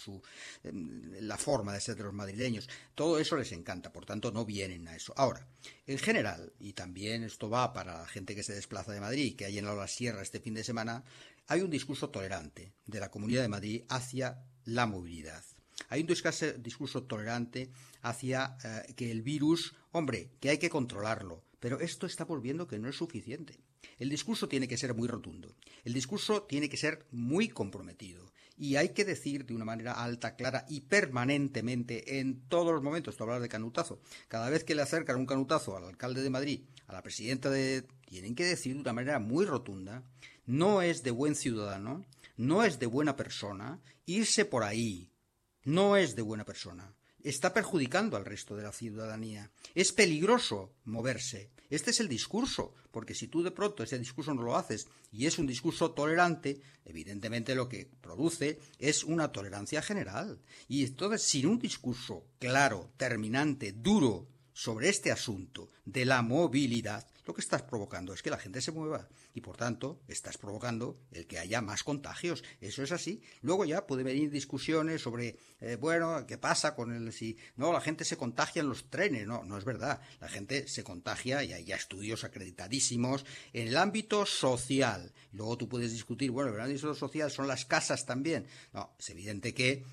la forma de ser de los madrileños, todo eso les encanta, por tanto no vienen a eso. Ahora, en general, y también esto va para la gente que se desplaza de Madrid, que ha llenado la sierra este fin de semana, hay un discurso tolerante de la Comunidad de Madrid hacia la movilidad. Hay un discurso tolerante hacia que el virus, hombre, que hay que controlarlo, pero esto estamos viendo que no es suficiente. El discurso tiene que ser muy rotundo, el discurso tiene que ser muy comprometido y hay que decir de una manera alta, clara y permanentemente en todos los momentos, tú hablas de canutazo, cada vez que le acercan un canutazo al alcalde de Madrid, a la presidenta tienen que decir de una manera muy rotunda, no es de buen ciudadano, no es de buena persona irse por ahí. No es de buena persona. Está perjudicando al resto de la ciudadanía. Es peligroso moverse. Este es el discurso, porque si tú de pronto ese discurso no lo haces y es un discurso tolerante, evidentemente lo que produce es una tolerancia general. Y entonces, sin un discurso claro, terminante, duro sobre este asunto de la movilidad, lo que estás provocando es que la gente se mueva y, por tanto, estás provocando el que haya más contagios. Eso es así. Luego ya puede venir discusiones sobre, ¿qué pasa con si no, la gente se contagia en los trenes? No es verdad. La gente se contagia y hay ya estudios acreditadísimos en el ámbito social. Luego tú puedes discutir, el ámbito social son las casas también. No, es evidente que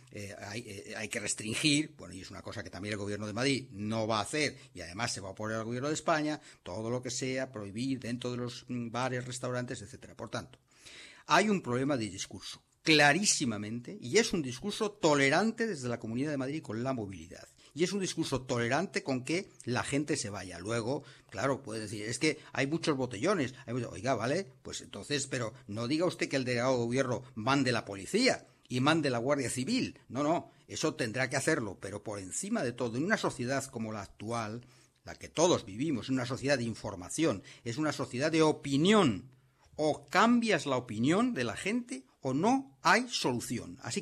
hay que restringir, y es una cosa que también el Gobierno de Madrid no va a hacer y además se va a oponer al Gobierno de España, todo lo que sea prohibir dentro de los bares, restaurantes, etcétera. Por tanto, hay un problema de discurso, clarísimamente, y es un discurso tolerante desde la Comunidad de Madrid con la movilidad. Y es un discurso tolerante con que la gente se vaya. Luego, claro, puede decir, es que hay muchos botellones. Oiga, vale, pues entonces, pero no diga usted que el delegado de gobierno mande la policía y mande la Guardia Civil. No, eso tendrá que hacerlo, pero por encima de todo, en una sociedad como la actual, la que todos vivimos, es una sociedad de información, es una sociedad de opinión. O cambias la opinión de la gente o no hay solución. Así que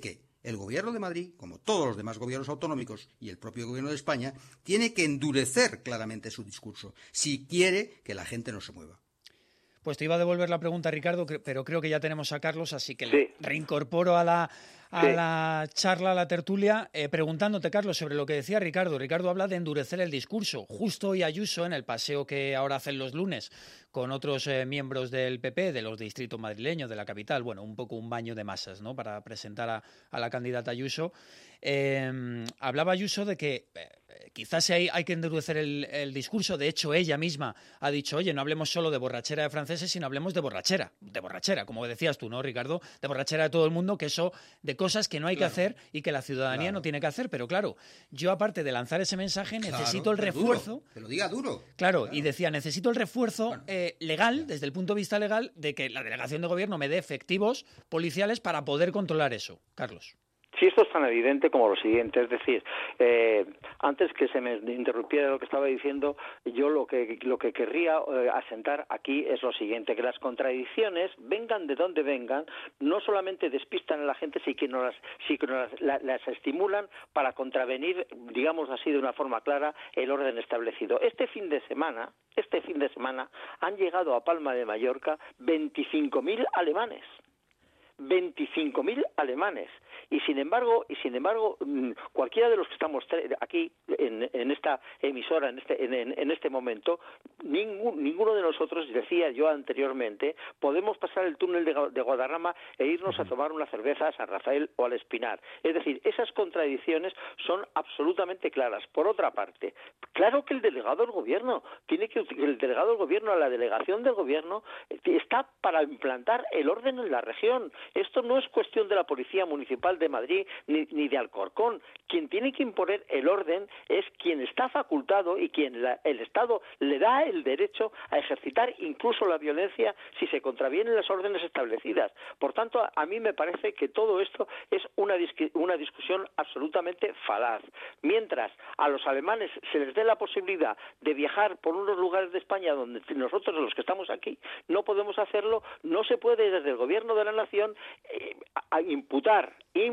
el Gobierno de Madrid, como todos los demás gobiernos autonómicos y el propio Gobierno de España, tiene que endurecer claramente su discurso si quiere que la gente no se mueva. Pues te iba a devolver la pregunta, Ricardo, pero creo que ya tenemos a Carlos, así que le reincorporo a la charla, a la tertulia, preguntándote, Carlos, sobre lo que decía Ricardo. Ricardo habla de endurecer el discurso. Justo hoy Ayuso, en el paseo que ahora hacen los lunes con otros miembros del PP, de los distritos madrileños, de la capital, bueno, un poco un baño de masas, ¿no?, para presentar a la candidata Ayuso. Hablaba Ayuso de que quizás hay que endurecer el discurso. De hecho, ella misma ha dicho, oye, no hablemos solo de borrachera de franceses, sino hablemos de borrachera, como decías tú, ¿no, Ricardo? De borrachera de todo el mundo, que eso, de cosas que no hay que hacer y que la ciudadanía no tiene que hacer. Pero claro, yo aparte de lanzar ese mensaje, necesito el refuerzo. Duro, que lo diga duro. Claro, y decía, necesito el refuerzo legal, desde el punto de vista legal, de que la delegación de gobierno me dé efectivos policiales para poder controlar eso. Carlos. Sí, esto es tan evidente como lo siguiente, es decir, antes que se me interrumpiera lo que estaba diciendo, yo lo que querría asentar aquí es lo siguiente, que las contradicciones, vengan de donde vengan, no solamente despistan a la gente, sino las estimulan para contravenir, digamos así de una forma clara, el orden establecido. Este fin de semana han llegado a Palma de Mallorca 25.000 alemanes. 25.000 alemanes. Y sin embargo, cualquiera de los que estamos aquí en esta emisora, en este momento, ninguno de nosotros, decía yo anteriormente, podemos pasar el túnel de Guadarrama e irnos a tomar una cerveza a San Rafael o al Espinar. Es decir, esas contradicciones son absolutamente claras. Por otra parte, claro que el delegado del gobierno a la delegación del gobierno está para implantar el orden en la región. Esto no es cuestión de la Policía Municipal de Madrid ni de Alcorcón. Quien tiene que imponer el orden es quien está facultado y quien el Estado le da el derecho a ejercitar incluso la violencia si se contravienen las órdenes establecidas. Por tanto, a mí me parece que todo esto es una discusión absolutamente falaz. Mientras a los alemanes se les dé la posibilidad de viajar por unos lugares de España donde nosotros, los que estamos aquí, no podemos hacerlo, no se puede desde el Gobierno de la Nación a imputar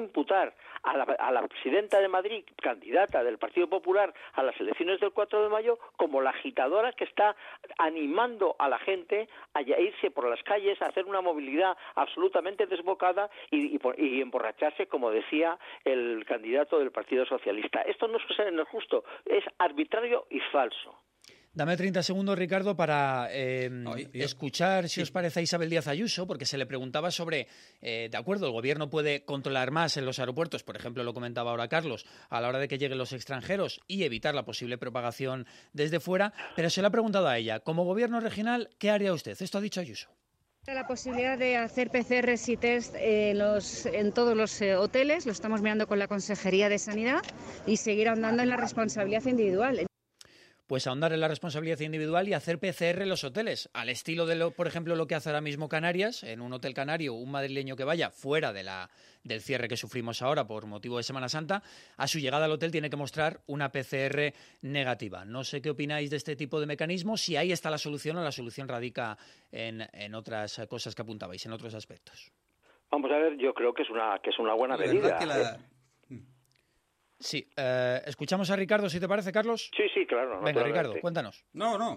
a la presidenta de Madrid, candidata del Partido Popular a las elecciones del 4 de mayo, como la agitadora que está animando a la gente a irse por las calles, a hacer una movilidad absolutamente desbocada y emborracharse, como decía el candidato del Partido Socialista. Esto no es justo, es arbitrario y falso. Dame 30 segundos, Ricardo, para escuchar, si os parece, a Isabel Díaz Ayuso, porque se le preguntaba sobre, de acuerdo, el gobierno puede controlar más en los aeropuertos, por ejemplo, lo comentaba ahora Carlos, a la hora de que lleguen los extranjeros y evitar la posible propagación desde fuera, pero se le ha preguntado a ella, como gobierno regional, ¿qué haría usted? Esto ha dicho Ayuso. La posibilidad de hacer PCRs y test en todos los hoteles, lo estamos mirando con la Consejería de Sanidad y seguir ahondando en la responsabilidad individual. Pues ahondar en la responsabilidad individual y hacer PCR en los hoteles, al estilo de, por ejemplo, lo que hace ahora mismo Canarias, en un hotel canario, un madrileño que vaya fuera del cierre que sufrimos ahora por motivo de Semana Santa, a su llegada al hotel tiene que mostrar una PCR negativa. No sé qué opináis de este tipo de mecanismos, si ahí está la solución o la solución radica en otras cosas que apuntabais, en otros aspectos. Vamos a ver, yo creo que es una buena medida. Sí, escuchamos a Ricardo, si te parece, Carlos. Sí, claro. Venga, Ricardo, cuéntanos.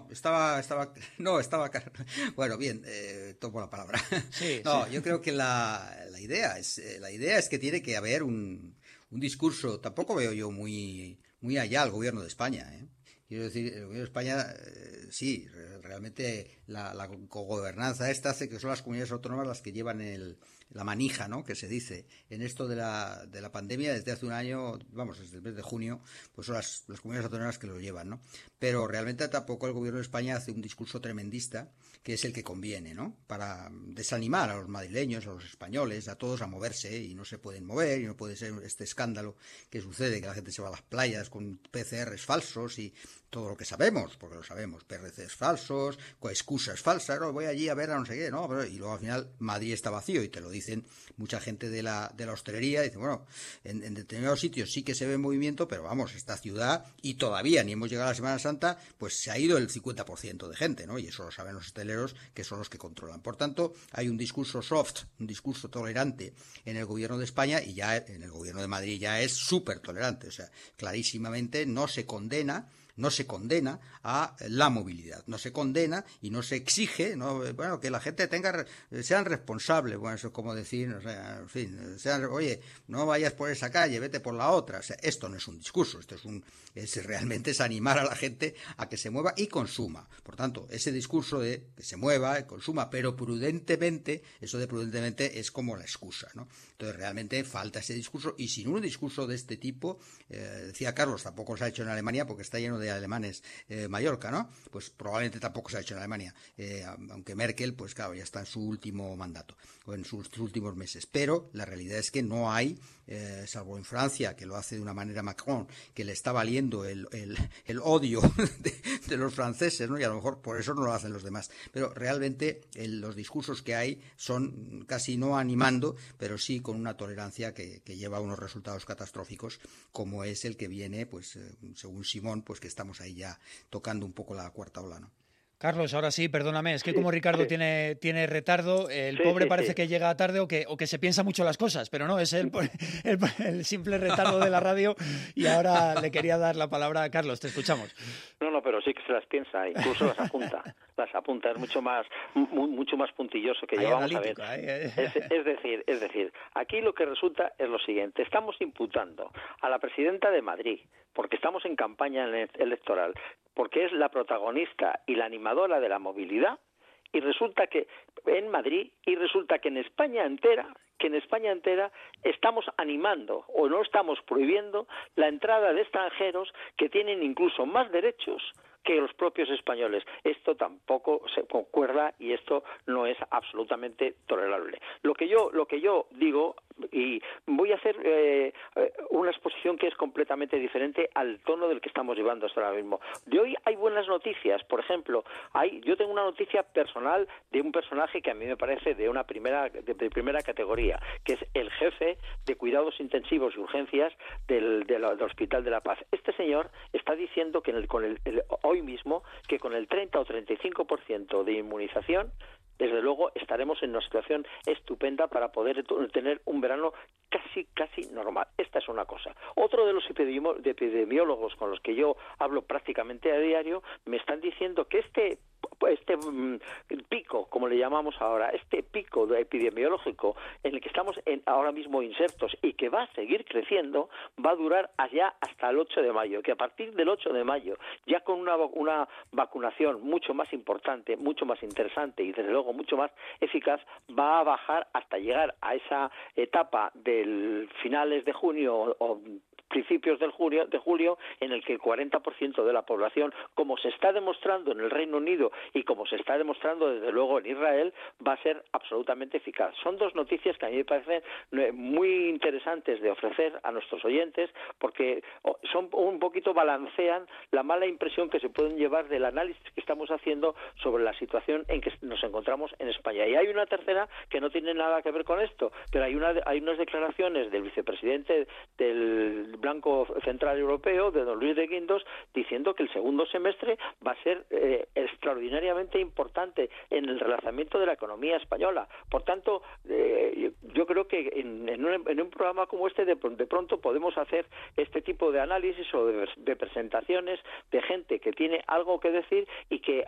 Bueno, bien, tomo la palabra. Sí, yo creo que la idea es que tiene que haber un discurso. Tampoco veo yo muy allá al gobierno de España, ¿eh? Quiero decir, el gobierno de España, sí, realmente la cogobernanza esta hace que son las comunidades autónomas las que llevan la manija, ¿no?, que se dice. En esto de la pandemia, desde hace un año, desde el mes de junio, pues son las comunidades autónomas que lo llevan, ¿no? Pero realmente tampoco el gobierno de España hace un discurso tremendista, que es el que conviene, ¿no?, para desanimar a los madrileños, a los españoles, a todos a moverse, y no se pueden mover, y no puede ser este escándalo que sucede, que la gente se va a las playas con PCRs falsos y todo lo que sabemos, porque lo sabemos, PCRs falsos, con excusas falsas, no, voy allí a ver a no sé qué, ¿no? Y luego al final Madrid está vacío, y te lo digo dicen mucha gente de la hostelería, dice, bueno, en determinados sitios sí que se ve movimiento, pero vamos, esta ciudad, y todavía ni hemos llegado a la Semana Santa, pues se ha ido el 50% de gente, ¿no? Y eso lo saben los hosteleros, que son los que controlan. Por tanto, hay un discurso soft, un discurso tolerante en el gobierno de España, y ya en el gobierno de Madrid ya es súper tolerante, o sea, clarísimamente no se condena a la movilidad, no se condena y no se exige, ¿no? Bueno, que la gente sean responsables, bueno, eso es como decir, o sea, en fin, oye, no vayas por esa calle, vete por la otra, o sea, esto no es un discurso, realmente es animar a la gente a que se mueva y consuma. Por tanto, ese discurso de que se mueva, consuma, pero prudentemente, eso de prudentemente es como la excusa, ¿no? Entonces realmente falta ese discurso, y sin un discurso de este tipo, decía Carlos, tampoco se ha hecho en Alemania porque está lleno de alemanes, Mallorca, ¿no? Pues probablemente tampoco se ha hecho en Alemania, aunque Merkel, pues claro, ya está en su último mandato, o en sus últimos meses, pero la realidad es que no hay, salvo en Francia, que lo hace de una manera Macron, que le está valiendo el odio de los franceses, ¿no? Y a lo mejor por eso no lo hacen los demás, pero realmente los discursos que hay son casi no animando, pero sí con una tolerancia que lleva a unos resultados catastróficos, como es el que viene, pues según Simón, pues que estamos ahí ya tocando un poco la cuarta ola, ¿no? Carlos, ahora sí, perdóname, es que como Ricardo tiene retardo, el pobre parece que llega tarde o que se piensa mucho las cosas, pero no, es el simple retardo de la radio, y ahora le quería dar la palabra a Carlos, te escuchamos. No, pero sí que se las piensa, incluso las apunta, es mucho más puntilloso que yo, vamos a ver. Es decir, aquí lo que resulta es lo siguiente, estamos imputando a la presidenta de Madrid, porque estamos en campaña electoral, porque es la protagonista y la animadora de la movilidad, y resulta que en Madrid, y resulta que en España entera estamos animando o no estamos prohibiendo la entrada de extranjeros que tienen incluso más derechos que los propios españoles. Esto tampoco se concuerda y esto no es absolutamente tolerable. Lo que yo digo, y voy a hacer una exposición que es completamente diferente al tono del que estamos llevando hasta ahora mismo. De hoy hay buenas noticias. Por ejemplo, yo tengo una noticia personal de un personaje que a mí me parece de primera categoría, que es el jefe de cuidados intensivos y urgencias del Hospital de la Paz. Este señor está diciendo que hoy mismo que con el 30 o 35% de inmunización, desde luego estaremos en una situación estupenda para poder tener un verano casi normal. Esta es una cosa. Otro de los epidemiólogos con los que yo hablo prácticamente a diario me están diciendo que este pico, como le llamamos ahora, este pico epidemiológico en el que estamos ahora mismo insertos y que va a seguir creciendo, va a durar allá hasta el 8 de mayo, que a partir del 8 de mayo, ya con una vacunación mucho más importante, mucho más interesante y desde luego mucho más eficaz, va a bajar hasta llegar a esa etapa del finales de junio o principios de julio, en el que el 40% de la población, como se está demostrando en el Reino Unido y como se está demostrando desde luego en Israel, va a ser absolutamente eficaz. Son dos noticias que a mí me parecen muy interesantes de ofrecer a nuestros oyentes, porque son un poquito balancean la mala impresión que se pueden llevar del análisis que estamos haciendo sobre la situación en que nos encontramos en España. Y hay una tercera que no tiene nada que ver con esto, pero hay unas declaraciones del vicepresidente del Banco Central Europeo, de don Luis de Guindos, diciendo que el segundo semestre va a ser extraordinariamente importante en el relanzamiento de la economía española. Por tanto, yo creo que en un programa como este de pronto podemos hacer este tipo de análisis o de presentaciones de gente que tiene algo que decir y que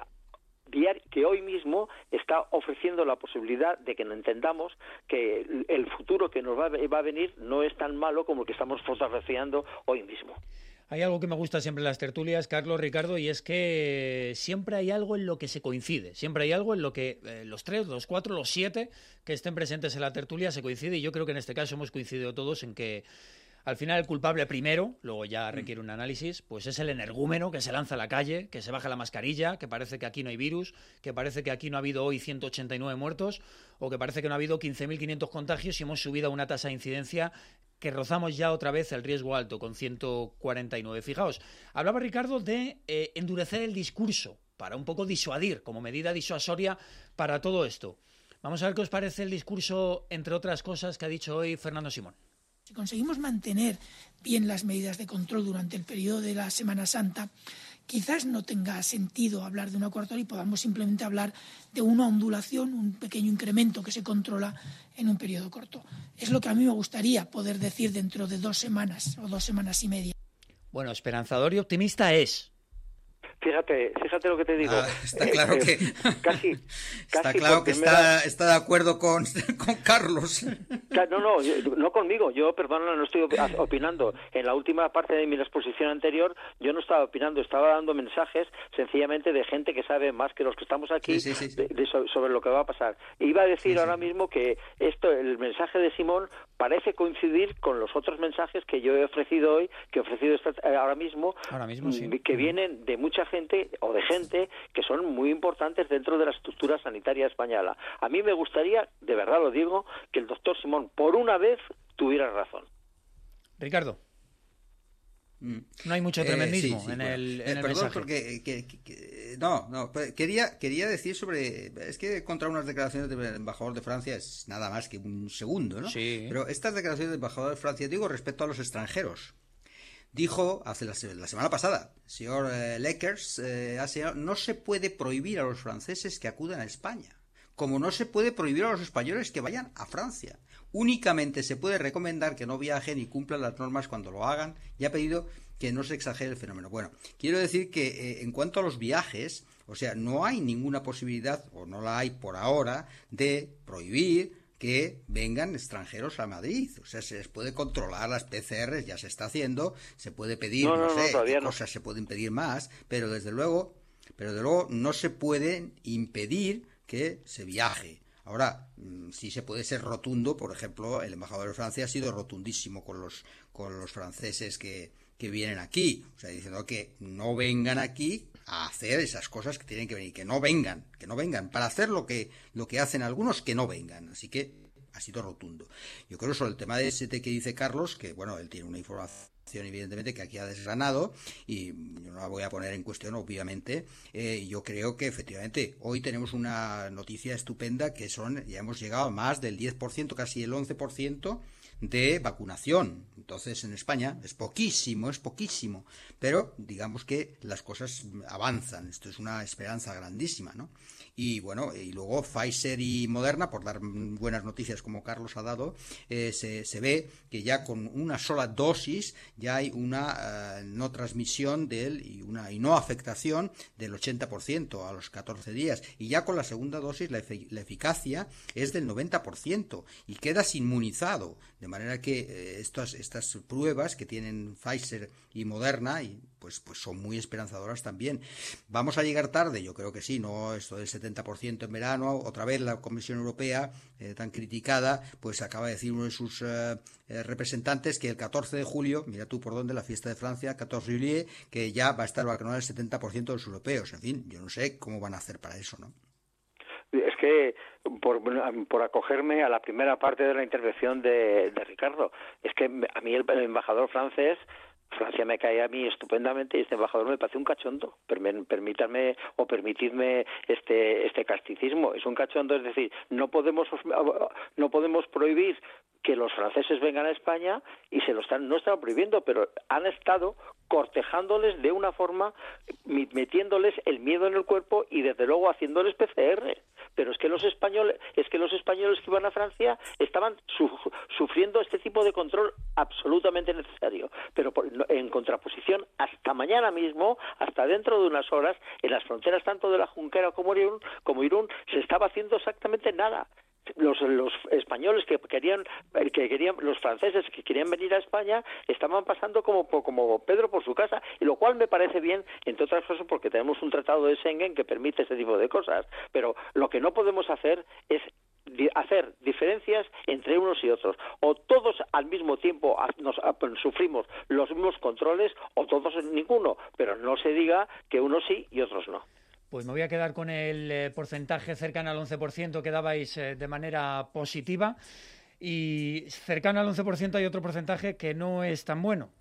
hoy mismo está ofreciendo la posibilidad de que entendamos que el futuro que nos va a venir no es tan malo como el que estamos fotografiando hoy mismo. Hay algo que me gusta siempre en las tertulias, Carlos, Ricardo, y es que siempre hay algo en lo que se coincide. Siempre hay algo en lo que los 3, los 4, los 7 que estén presentes en la tertulia se coincide, y yo creo que en este caso hemos coincidido todos en que al final el culpable primero, luego ya requiere un análisis, pues es el energúmeno que se lanza a la calle, que se baja la mascarilla, que parece que aquí no hay virus, que parece que aquí no ha habido hoy 189 muertos, o que parece que no ha habido 15.500 contagios y hemos subido a una tasa de incidencia que rozamos ya otra vez el riesgo alto, con 149. Fijaos, hablaba Ricardo de endurecer el discurso para un poco disuadir, como medida disuasoria para todo esto. Vamos a ver qué os parece el discurso, entre otras cosas, que ha dicho hoy Fernando Simón. Si conseguimos mantener bien las medidas de control durante el periodo de la Semana Santa, quizás no tenga sentido hablar de una cuarta hora y podamos simplemente hablar de una ondulación, un pequeño incremento que se controla en un periodo corto. Es lo que a mí me gustaría poder decir dentro de 2 semanas o 2 semanas y media. Bueno, esperanzador y optimista es. Fíjate lo que te digo. Está claro que casi está de acuerdo con Carlos. No conmigo. Yo, perdona, no estoy opinando. En la última parte de mi exposición anterior, yo no estaba opinando, estaba dando mensajes sencillamente de gente que sabe más que los que estamos aquí sobre lo que va a pasar. E iba a decir ahora mismo que el mensaje de Simón parece coincidir con los otros mensajes que yo he ofrecido hoy, que he ofrecido ahora mismo sí. Que vienen de mucha gente o de gente que son muy importantes dentro de la estructura sanitaria española. A mí me gustaría, de verdad lo digo, que el doctor Simón por una vez tuviera razón. Ricardo. No hay mucho tremendismo en el mensaje. Porque quería decir sobre... Es que contra unas declaraciones del embajador de Francia es nada más que un segundo, ¿no? Sí. Pero estas declaraciones del embajador de Francia, digo, respecto a los extranjeros. Dijo la semana pasada, señor Leckers, no se puede prohibir a los franceses que acudan a España, como no se puede prohibir a los españoles que vayan a Francia. Únicamente se puede recomendar que no viajen y cumplan las normas cuando lo hagan, y ha pedido que no se exagere el fenómeno. Bueno, quiero decir que en cuanto a los viajes, o sea, no hay ninguna posibilidad, o no la hay por ahora, de prohibir que vengan extranjeros a Madrid. O sea, se les puede controlar las PCRs, ya se está haciendo, se puede pedir, cosas se pueden pedir más, pero desde luego no se puede impedir que se viaje. Ahora, sí se puede ser rotundo, por ejemplo, el embajador de Francia ha sido rotundísimo con los franceses que vienen aquí, o sea, diciendo que no vengan aquí a hacer esas cosas que tienen que venir, que no vengan, para hacer lo que hacen algunos, que no vengan. Así que ha sido rotundo. Yo creo sobre el tema de ese que dice Carlos, que bueno, él tiene una información evidentemente que aquí ha desgranado y yo no la voy a poner en cuestión, obviamente. Yo creo que efectivamente hoy tenemos una noticia estupenda, que ya hemos llegado a más del 10%, casi el 11% de vacunación. Entonces en España es poquísimo, pero digamos que las cosas avanzan. Esto es una esperanza grandísima, ¿no? Y bueno, y luego Pfizer y Moderna, por dar buenas noticias como Carlos ha dado, se ve que ya con una sola dosis ya hay una no transmisión y no afectación del 80% a los 14 días, y ya con la segunda dosis la eficacia es del 90% y quedas inmunizado, de manera que estas pruebas que tienen Pfizer y Moderna pues son muy esperanzadoras también. ¿Vamos a llegar tarde? Yo creo que sí, no esto del 70% en verano. Otra vez la Comisión Europea, tan criticada, pues acaba de decir uno de sus representantes que el 14 de julio, mira tú por dónde, la fiesta de Francia, 14 de julio, que ya va a estar vacunado el 70% de los europeos. En fin, yo no sé cómo van a hacer para eso, ¿no? Es que, por acogerme a la primera parte de la intervención de Ricardo, es que a mí el embajador francés, Francia me cae a mí estupendamente y este embajador me parece un cachondo. Permitidme este casticismo. Es un cachondo, es decir, no podemos prohibir que los franceses vengan a España y no están prohibiendo, pero han estado cortejándoles de una forma, metiéndoles el miedo en el cuerpo y desde luego haciéndoles PCR. Pero es que los españoles que iban a Francia estaban sufriendo este tipo de control absolutamente necesario. Pero en contraposición, hasta mañana mismo, hasta dentro de unas horas, en las fronteras tanto de la Junquera como Irún, se estaba haciendo exactamente nada. Los españoles los franceses que querían venir a España estaban pasando como Pedro por su casa, y lo cual me parece bien, entre otras cosas porque tenemos un tratado de Schengen que permite ese tipo de cosas, pero lo que no podemos hacer es hacer diferencias entre unos y otros. O todos al mismo tiempo sufrimos los mismos controles, o todos ninguno, pero no se diga que unos sí y otros no. Pues me voy a quedar con el porcentaje cercano al 11% que dabais de manera positiva, y cercano al 11% hay otro porcentaje que no es tan bueno,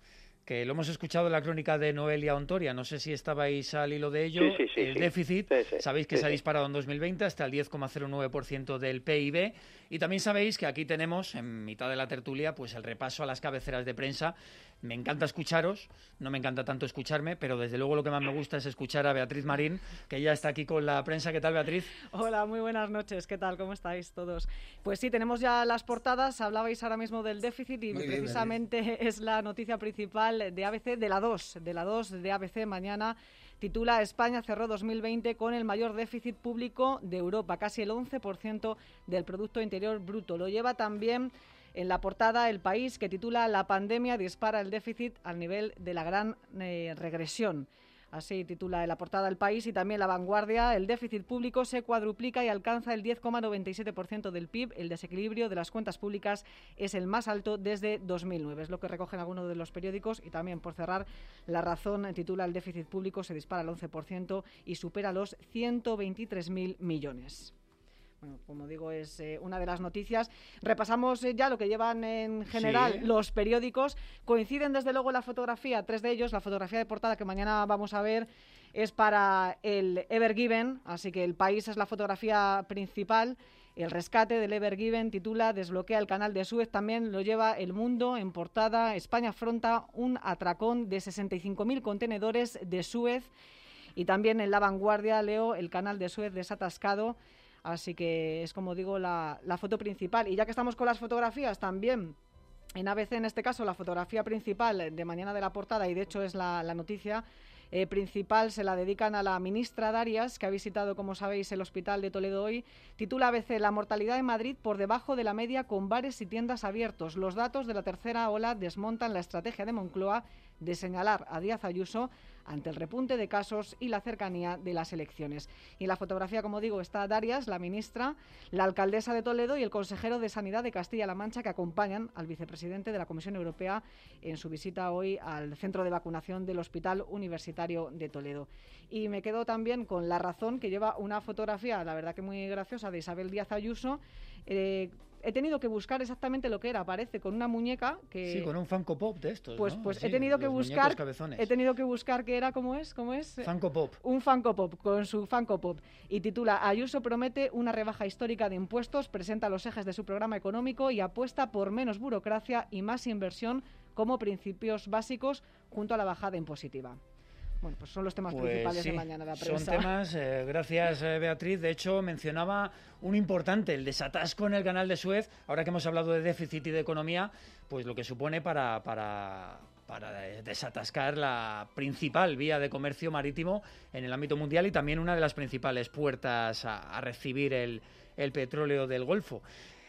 que lo hemos escuchado en la crónica de Noelia Ontoria, no sé si estabais al hilo de ello, Sí. el déficit, sabéis que se ha disparado en 2020 hasta el 10,09% del PIB, y también sabéis que aquí tenemos, en mitad de la tertulia, pues el repaso a las cabeceras de prensa. Me encanta escucharos, no me encanta tanto escucharme, pero desde luego lo que más me gusta es escuchar a Beatriz Marín, que ya está aquí con la prensa. ¿Qué tal, Beatriz? Hola, muy buenas noches, ¿qué tal? ¿Cómo estáis todos? Pues sí, tenemos ya las portadas, hablabais ahora mismo del déficit y precisamente es la noticia principal de ABC, de la 2 de ABC mañana. Titula: España cerró 2020 con el mayor déficit público de Europa, casi el 11% del Producto Interior Bruto. Lo lleva también en la portada El País, que titula: La pandemia dispara el déficit al nivel de la gran regresión. Así titula en la portada El País, y también La Vanguardia: el déficit público se cuadruplica y alcanza el 10,97% del PIB. El desequilibrio de las cuentas públicas es el más alto desde 2009. Es lo que recogen algunos de los periódicos. Y también, por cerrar, La Razón titula: el déficit público se dispara al 11% y supera los 123.000 millones. Bueno, como digo, es una de las noticias. Repasamos ya lo que llevan en general los periódicos. Coinciden desde luego la fotografía, 3 de ellos. La fotografía de portada que mañana vamos a ver es para el Ever Given, así que El País es la fotografía principal. El rescate del Ever Given titula: desbloquea el canal de Suez. También lo lleva El Mundo en portada: España afronta un atracón de 65.000 contenedores de Suez. Y también en La Vanguardia leo: el canal de Suez desatascado. Así que es, como digo, la foto principal. Y ya que estamos con las fotografías, también en ABC, en este caso, la fotografía principal de mañana de la portada, y de hecho es la noticia principal, se la dedican a la ministra Darias, que ha visitado, como sabéis, el Hospital de Toledo hoy. Titula ABC: la mortalidad en Madrid por debajo de la media con bares y tiendas abiertos. Los datos de la tercera ola desmontan la estrategia de Moncloa de señalar a Díaz Ayuso ante el repunte de casos y la cercanía de las elecciones. Y en la fotografía, como digo, está Darias, la ministra, la alcaldesa de Toledo y el consejero de Sanidad de Castilla-La Mancha, que acompañan al vicepresidente de la Comisión Europea en su visita hoy al centro de vacunación del Hospital Universitario de Toledo. Y me quedo también con La Razón, que lleva una fotografía, la verdad que muy graciosa, de Isabel Díaz Ayuso. He tenido que buscar exactamente lo que era. Aparece con una muñeca que... Sí, con un Funko Pop de estos, Pues, ¿no? pues sí, he tenido que buscar qué era, ¿cómo es? Funko Pop. Un Funko Pop, con su Funko Pop. Y titula: Ayuso promete una rebaja histórica de impuestos, presenta los ejes de su programa económico y apuesta por menos burocracia y más inversión como principios básicos junto a la bajada impositiva. Bueno, pues son los temas principales de mañana de la prensa. Son temas, gracias Beatriz. De hecho, mencionaba un importante, el desatasco en el canal de Suez. Ahora que hemos hablado de déficit y de economía, pues lo que supone para desatascar la principal vía de comercio marítimo en el ámbito mundial y también una de las principales puertas a recibir el petróleo del Golfo.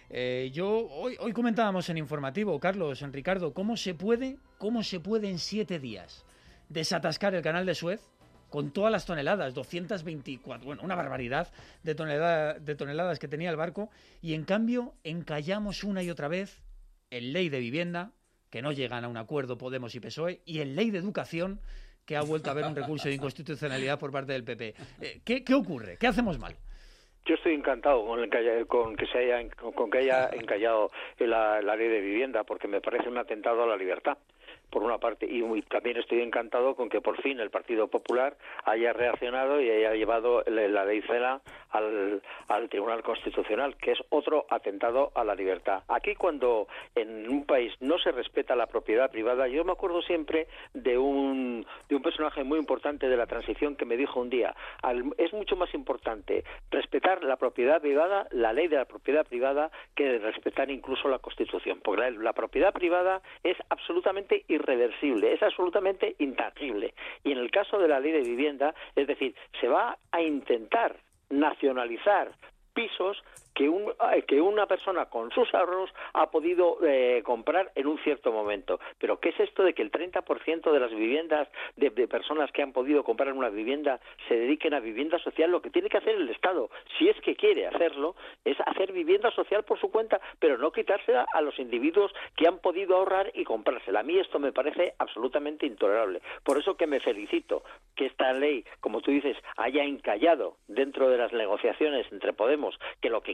Hoy comentábamos en Informativo, Carlos, en Ricardo, ¿cómo se puede en 7 días desatascar el canal de Suez con todas las toneladas, 224, bueno, una barbaridad de toneladas que tenía el barco, y en cambio encallamos una y otra vez en ley de vivienda, que no llegan a un acuerdo Podemos y PSOE, y en ley de educación, que ha vuelto a haber un recurso de inconstitucionalidad por parte del PP. ¿Qué ocurre? ¿Qué hacemos mal? Yo estoy encantado con que haya encallado la ley de vivienda, porque me parece un atentado a la libertad, por una parte, y también estoy encantado con que por fin el Partido Popular haya reaccionado y haya llevado la ley CELA al Tribunal Constitucional, que es otro atentado a la libertad. Aquí, cuando en un país no se respeta la propiedad privada, yo me acuerdo siempre de un personaje muy importante de la transición que me dijo un día: es mucho más importante respetar la propiedad privada, la ley de la propiedad privada, que respetar incluso la Constitución, porque la propiedad privada es absolutamente irreversible, es absolutamente intangible. Y en el caso de la ley de vivienda, es decir, se va a intentar nacionalizar pisos que una persona con sus ahorros ha podido comprar en un cierto momento. Pero ¿qué es esto de que el 30% de las viviendas de personas que han podido comprar una vivienda se dediquen a vivienda social? Lo que tiene que hacer el Estado, si es que quiere hacerlo, es hacer vivienda social por su cuenta, pero no quitársela a los individuos que han podido ahorrar y comprársela. A mí esto me parece absolutamente intolerable. Por eso que me felicito que esta ley, como tú dices, haya encallado dentro de las negociaciones entre Podemos, que lo que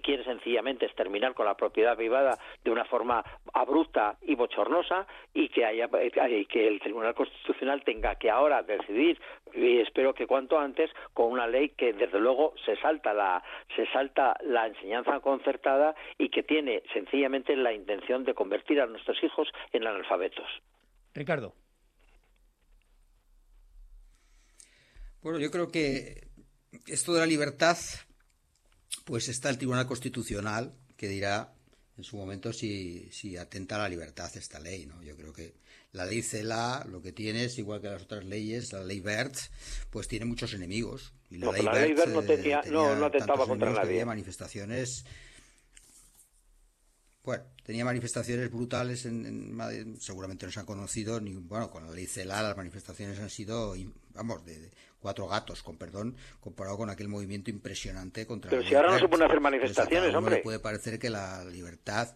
quiere sencillamente es terminar con la propiedad privada de una forma abrupta y bochornosa, y que el Tribunal Constitucional tenga que ahora decidir, y espero que cuanto antes, con una ley que desde luego se salta la enseñanza concertada y que tiene sencillamente la intención de convertir a nuestros hijos en analfabetos. Ricardo. Bueno, yo creo que esto de la libertad, pues está el Tribunal Constitucional que dirá en su momento si atenta a la libertad esta ley, ¿no? Yo creo que la ley CELA lo que tiene es igual que las otras leyes, la ley Wert, pues tiene muchos enemigos. Y la ley Wert no atentaba contra nadie. Tenía manifestaciones. Bueno, tenía manifestaciones brutales en Madrid, seguramente no se han conocido, con la ley CELA las manifestaciones han sido, de 4 gatos, con perdón, comparado con aquel movimiento impresionante contra Pero si ahora no se pueden hacer manifestaciones, hombre. Le puede parecer que la libertad...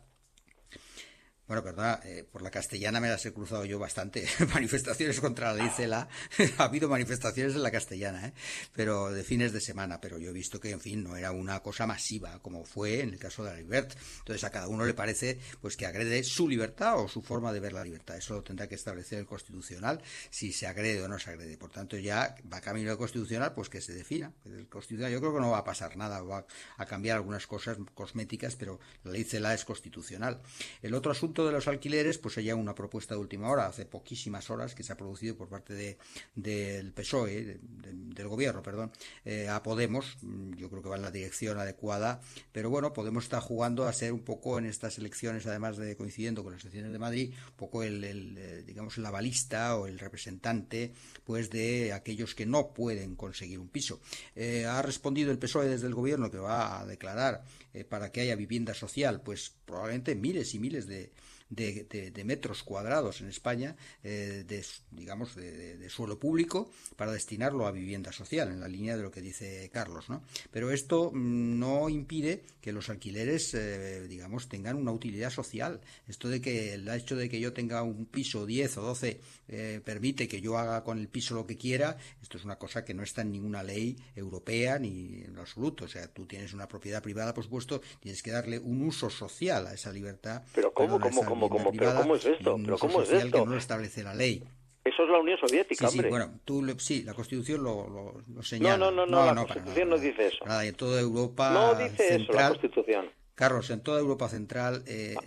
Bueno, perdona, por la Castellana me las he cruzado yo bastante, manifestaciones contra la ley CELA, ha habido manifestaciones en la Castellana, pero de fines de semana, pero yo he visto que, en fin, no era una cosa masiva, como fue en el caso de la libertad. Entonces a cada uno le parece pues que agrede su libertad o su forma de ver la libertad. Eso lo tendrá que establecer el Constitucional, si se agrede o no se agrede. Por tanto, ya va camino del Constitucional, pues que se defina. El Constitucional, yo creo que no va a pasar nada, va a cambiar algunas cosas cosméticas, pero la ley CELA es constitucional. El otro asunto de los alquileres, pues hay ya una propuesta de última hora, hace poquísimas horas, que se ha producido por parte del PSOE, del gobierno, a Podemos. Yo creo que va en la dirección adecuada, pero bueno, Podemos está jugando a ser un poco en estas elecciones, además de coincidiendo con las elecciones de Madrid, un poco digamos el avalista o el representante pues de aquellos que no pueden conseguir un piso. Ha respondido el PSOE desde el gobierno que va a declarar para que haya vivienda social, pues probablemente miles y miles de metros cuadrados en España de suelo público para destinarlo a vivienda social, en la línea de lo que dice Carlos, ¿no? Pero esto no impide que los alquileres tengan una utilidad social. Esto de que el hecho de que yo tenga un piso 10 o 12 permite que yo haga con el piso lo que quiera, esto es una cosa que no está en ninguna ley europea ni en absoluto. O sea, tú tienes una propiedad privada, por supuesto, tienes que darle un uso social a esa libertad. Pero ¿cómo es esto? ¿Pero cómo es esto? Que no lo establece la ley. Eso es la Unión Soviética, hombre. Bueno, la Constitución lo señala. No, la Constitución no dice eso. Nada, en toda Europa no dice central, eso la Constitución. Carlos, en toda Europa central...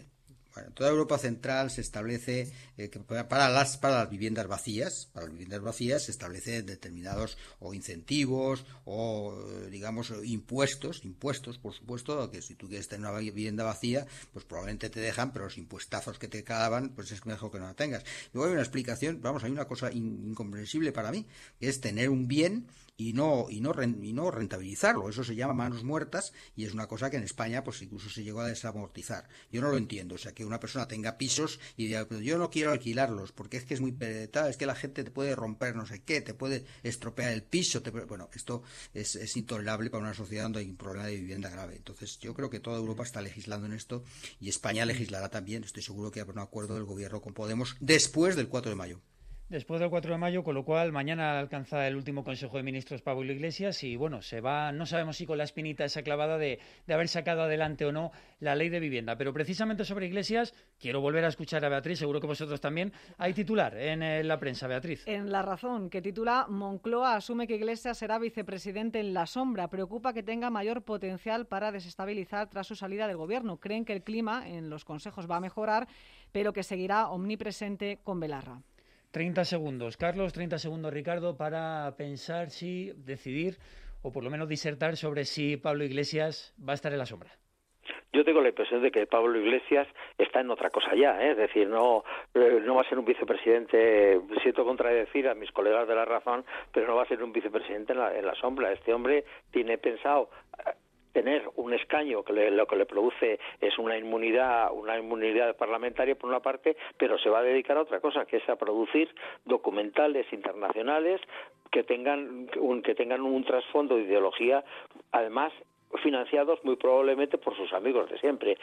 en toda Europa central se establece que para las viviendas vacías, se establecen determinados o incentivos o impuestos, por supuesto, que si tú quieres tener una vivienda vacía, pues probablemente te dejan, pero los impuestazos que te clavan, pues es mejor que no la tengas. Luego hay una explicación, hay una cosa incomprensible para mí, que es tener un bien y no rentabilizarlo. Eso se llama manos muertas y es una cosa que en España pues incluso se llegó a desamortizar. Yo no lo entiendo. O sea, que una persona tenga pisos y diga, pero yo no quiero alquilarlos porque es que es muy tal, es que la gente te puede romper no sé qué, te puede estropear el piso. Bueno, esto es intolerable para una sociedad donde hay un problema de vivienda grave. Entonces yo creo que toda Europa está legislando en esto y España legislará también. Estoy seguro que habrá un acuerdo del gobierno con Podemos después del 4 de mayo. Después del 4 de mayo, con lo cual mañana alcanza el último Consejo de Ministros Pablo Iglesias y bueno, no sabemos si con la espinita esa clavada de haber sacado adelante o no la ley de vivienda. Pero precisamente sobre Iglesias, quiero volver a escuchar a Beatriz, seguro que vosotros también. Hay titular en la prensa, Beatriz. En La Razón, que titula Moncloa asume que Iglesias será vicepresidente en la sombra. Preocupa que tenga mayor potencial para desestabilizar tras su salida del gobierno. Creen que el clima en los consejos va a mejorar, pero que seguirá omnipresente con Belarra. 30 segundos, Carlos, 30 segundos, Ricardo, para pensar si decidir o por lo menos disertar sobre si Pablo Iglesias va a estar en la sombra. Yo tengo la impresión de que Pablo Iglesias está en otra cosa ya, es decir, no va a ser un vicepresidente, siento contradecir a mis colegas de La Razón, pero no va a ser un vicepresidente en la sombra. Este hombre tiene pensado tener un escaño que lo que le produce es una inmunidad parlamentaria por una parte, pero se va a dedicar a otra cosa, que es a producir documentales internacionales que tengan un trasfondo de ideología, además financiados muy probablemente por sus amigos de siempre.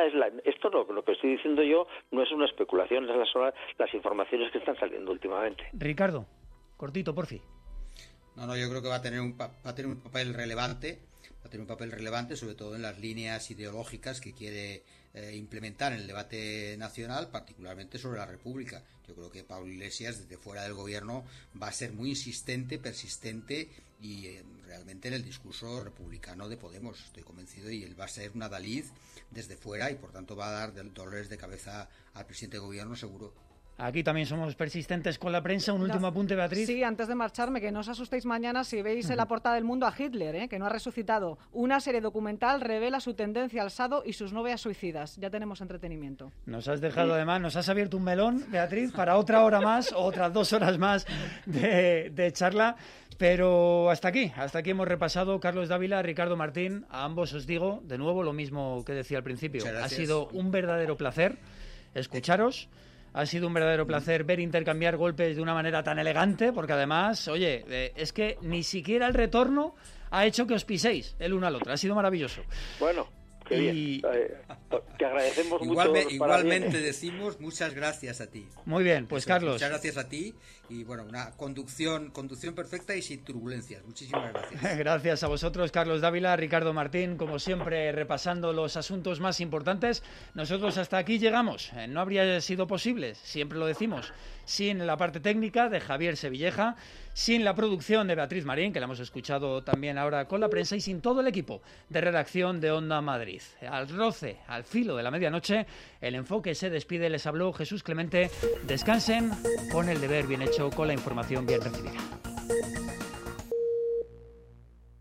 Lo que estoy diciendo yo no es una especulación, son las informaciones que están saliendo últimamente. Ricardo, cortito, por fin. No, yo creo que va a tener un papel relevante. a tener un papel relevante, sobre todo en las líneas ideológicas que quiere implementar en el debate nacional, particularmente sobre la República. Yo creo que Pablo Iglesias, desde fuera del gobierno, va a ser muy insistente, persistente y realmente en el discurso republicano de Podemos, estoy convencido, y él va a ser un adalid desde fuera y por tanto va a dar dolores de cabeza al presidente de gobierno seguro. Aquí también somos persistentes con la prensa. Un último apunte, Beatriz. Sí, antes de marcharme, que no os asustéis mañana si veis en la portada del Mundo a Hitler, que no ha resucitado. Una serie documental revela su tendencia al sado y sus novias suicidas. Ya tenemos entretenimiento. Nos has dejado, además, nos has abierto un melón, Beatriz, para otra hora más, o otras 2 horas más de charla. Pero hasta aquí hemos repasado. Carlos Dávila, Ricardo Martín, a ambos os digo de nuevo lo mismo que decía al principio. Ha sido un verdadero placer escucharos. Ha sido un verdadero placer ver intercambiar golpes de una manera tan elegante, porque además, oye, es que ni siquiera el retorno ha hecho que os piséis el uno al otro. Ha sido maravilloso. Bueno, qué bien. Te agradecemos mucho. Igualmente decimos muchas gracias a ti. Muy bien, pues Carlos. Muchas gracias a ti y bueno, una conducción perfecta y sin turbulencias. Muchísimas gracias. Gracias a vosotros, Carlos Dávila, Ricardo Martín, como siempre repasando los asuntos más importantes. Nosotros hasta aquí llegamos. No habría sido posible, siempre lo decimos, sin la parte técnica de Javier Sevilleja, sin la producción de Beatriz Marín, que la hemos escuchado también ahora con la prensa, y sin todo el equipo de redacción de Onda Madrid. Al roce, al filo de la medianoche, el enfoque se despide. Les habló Jesús Clemente. Descansen con el deber bien hecho, con la información bien recibida.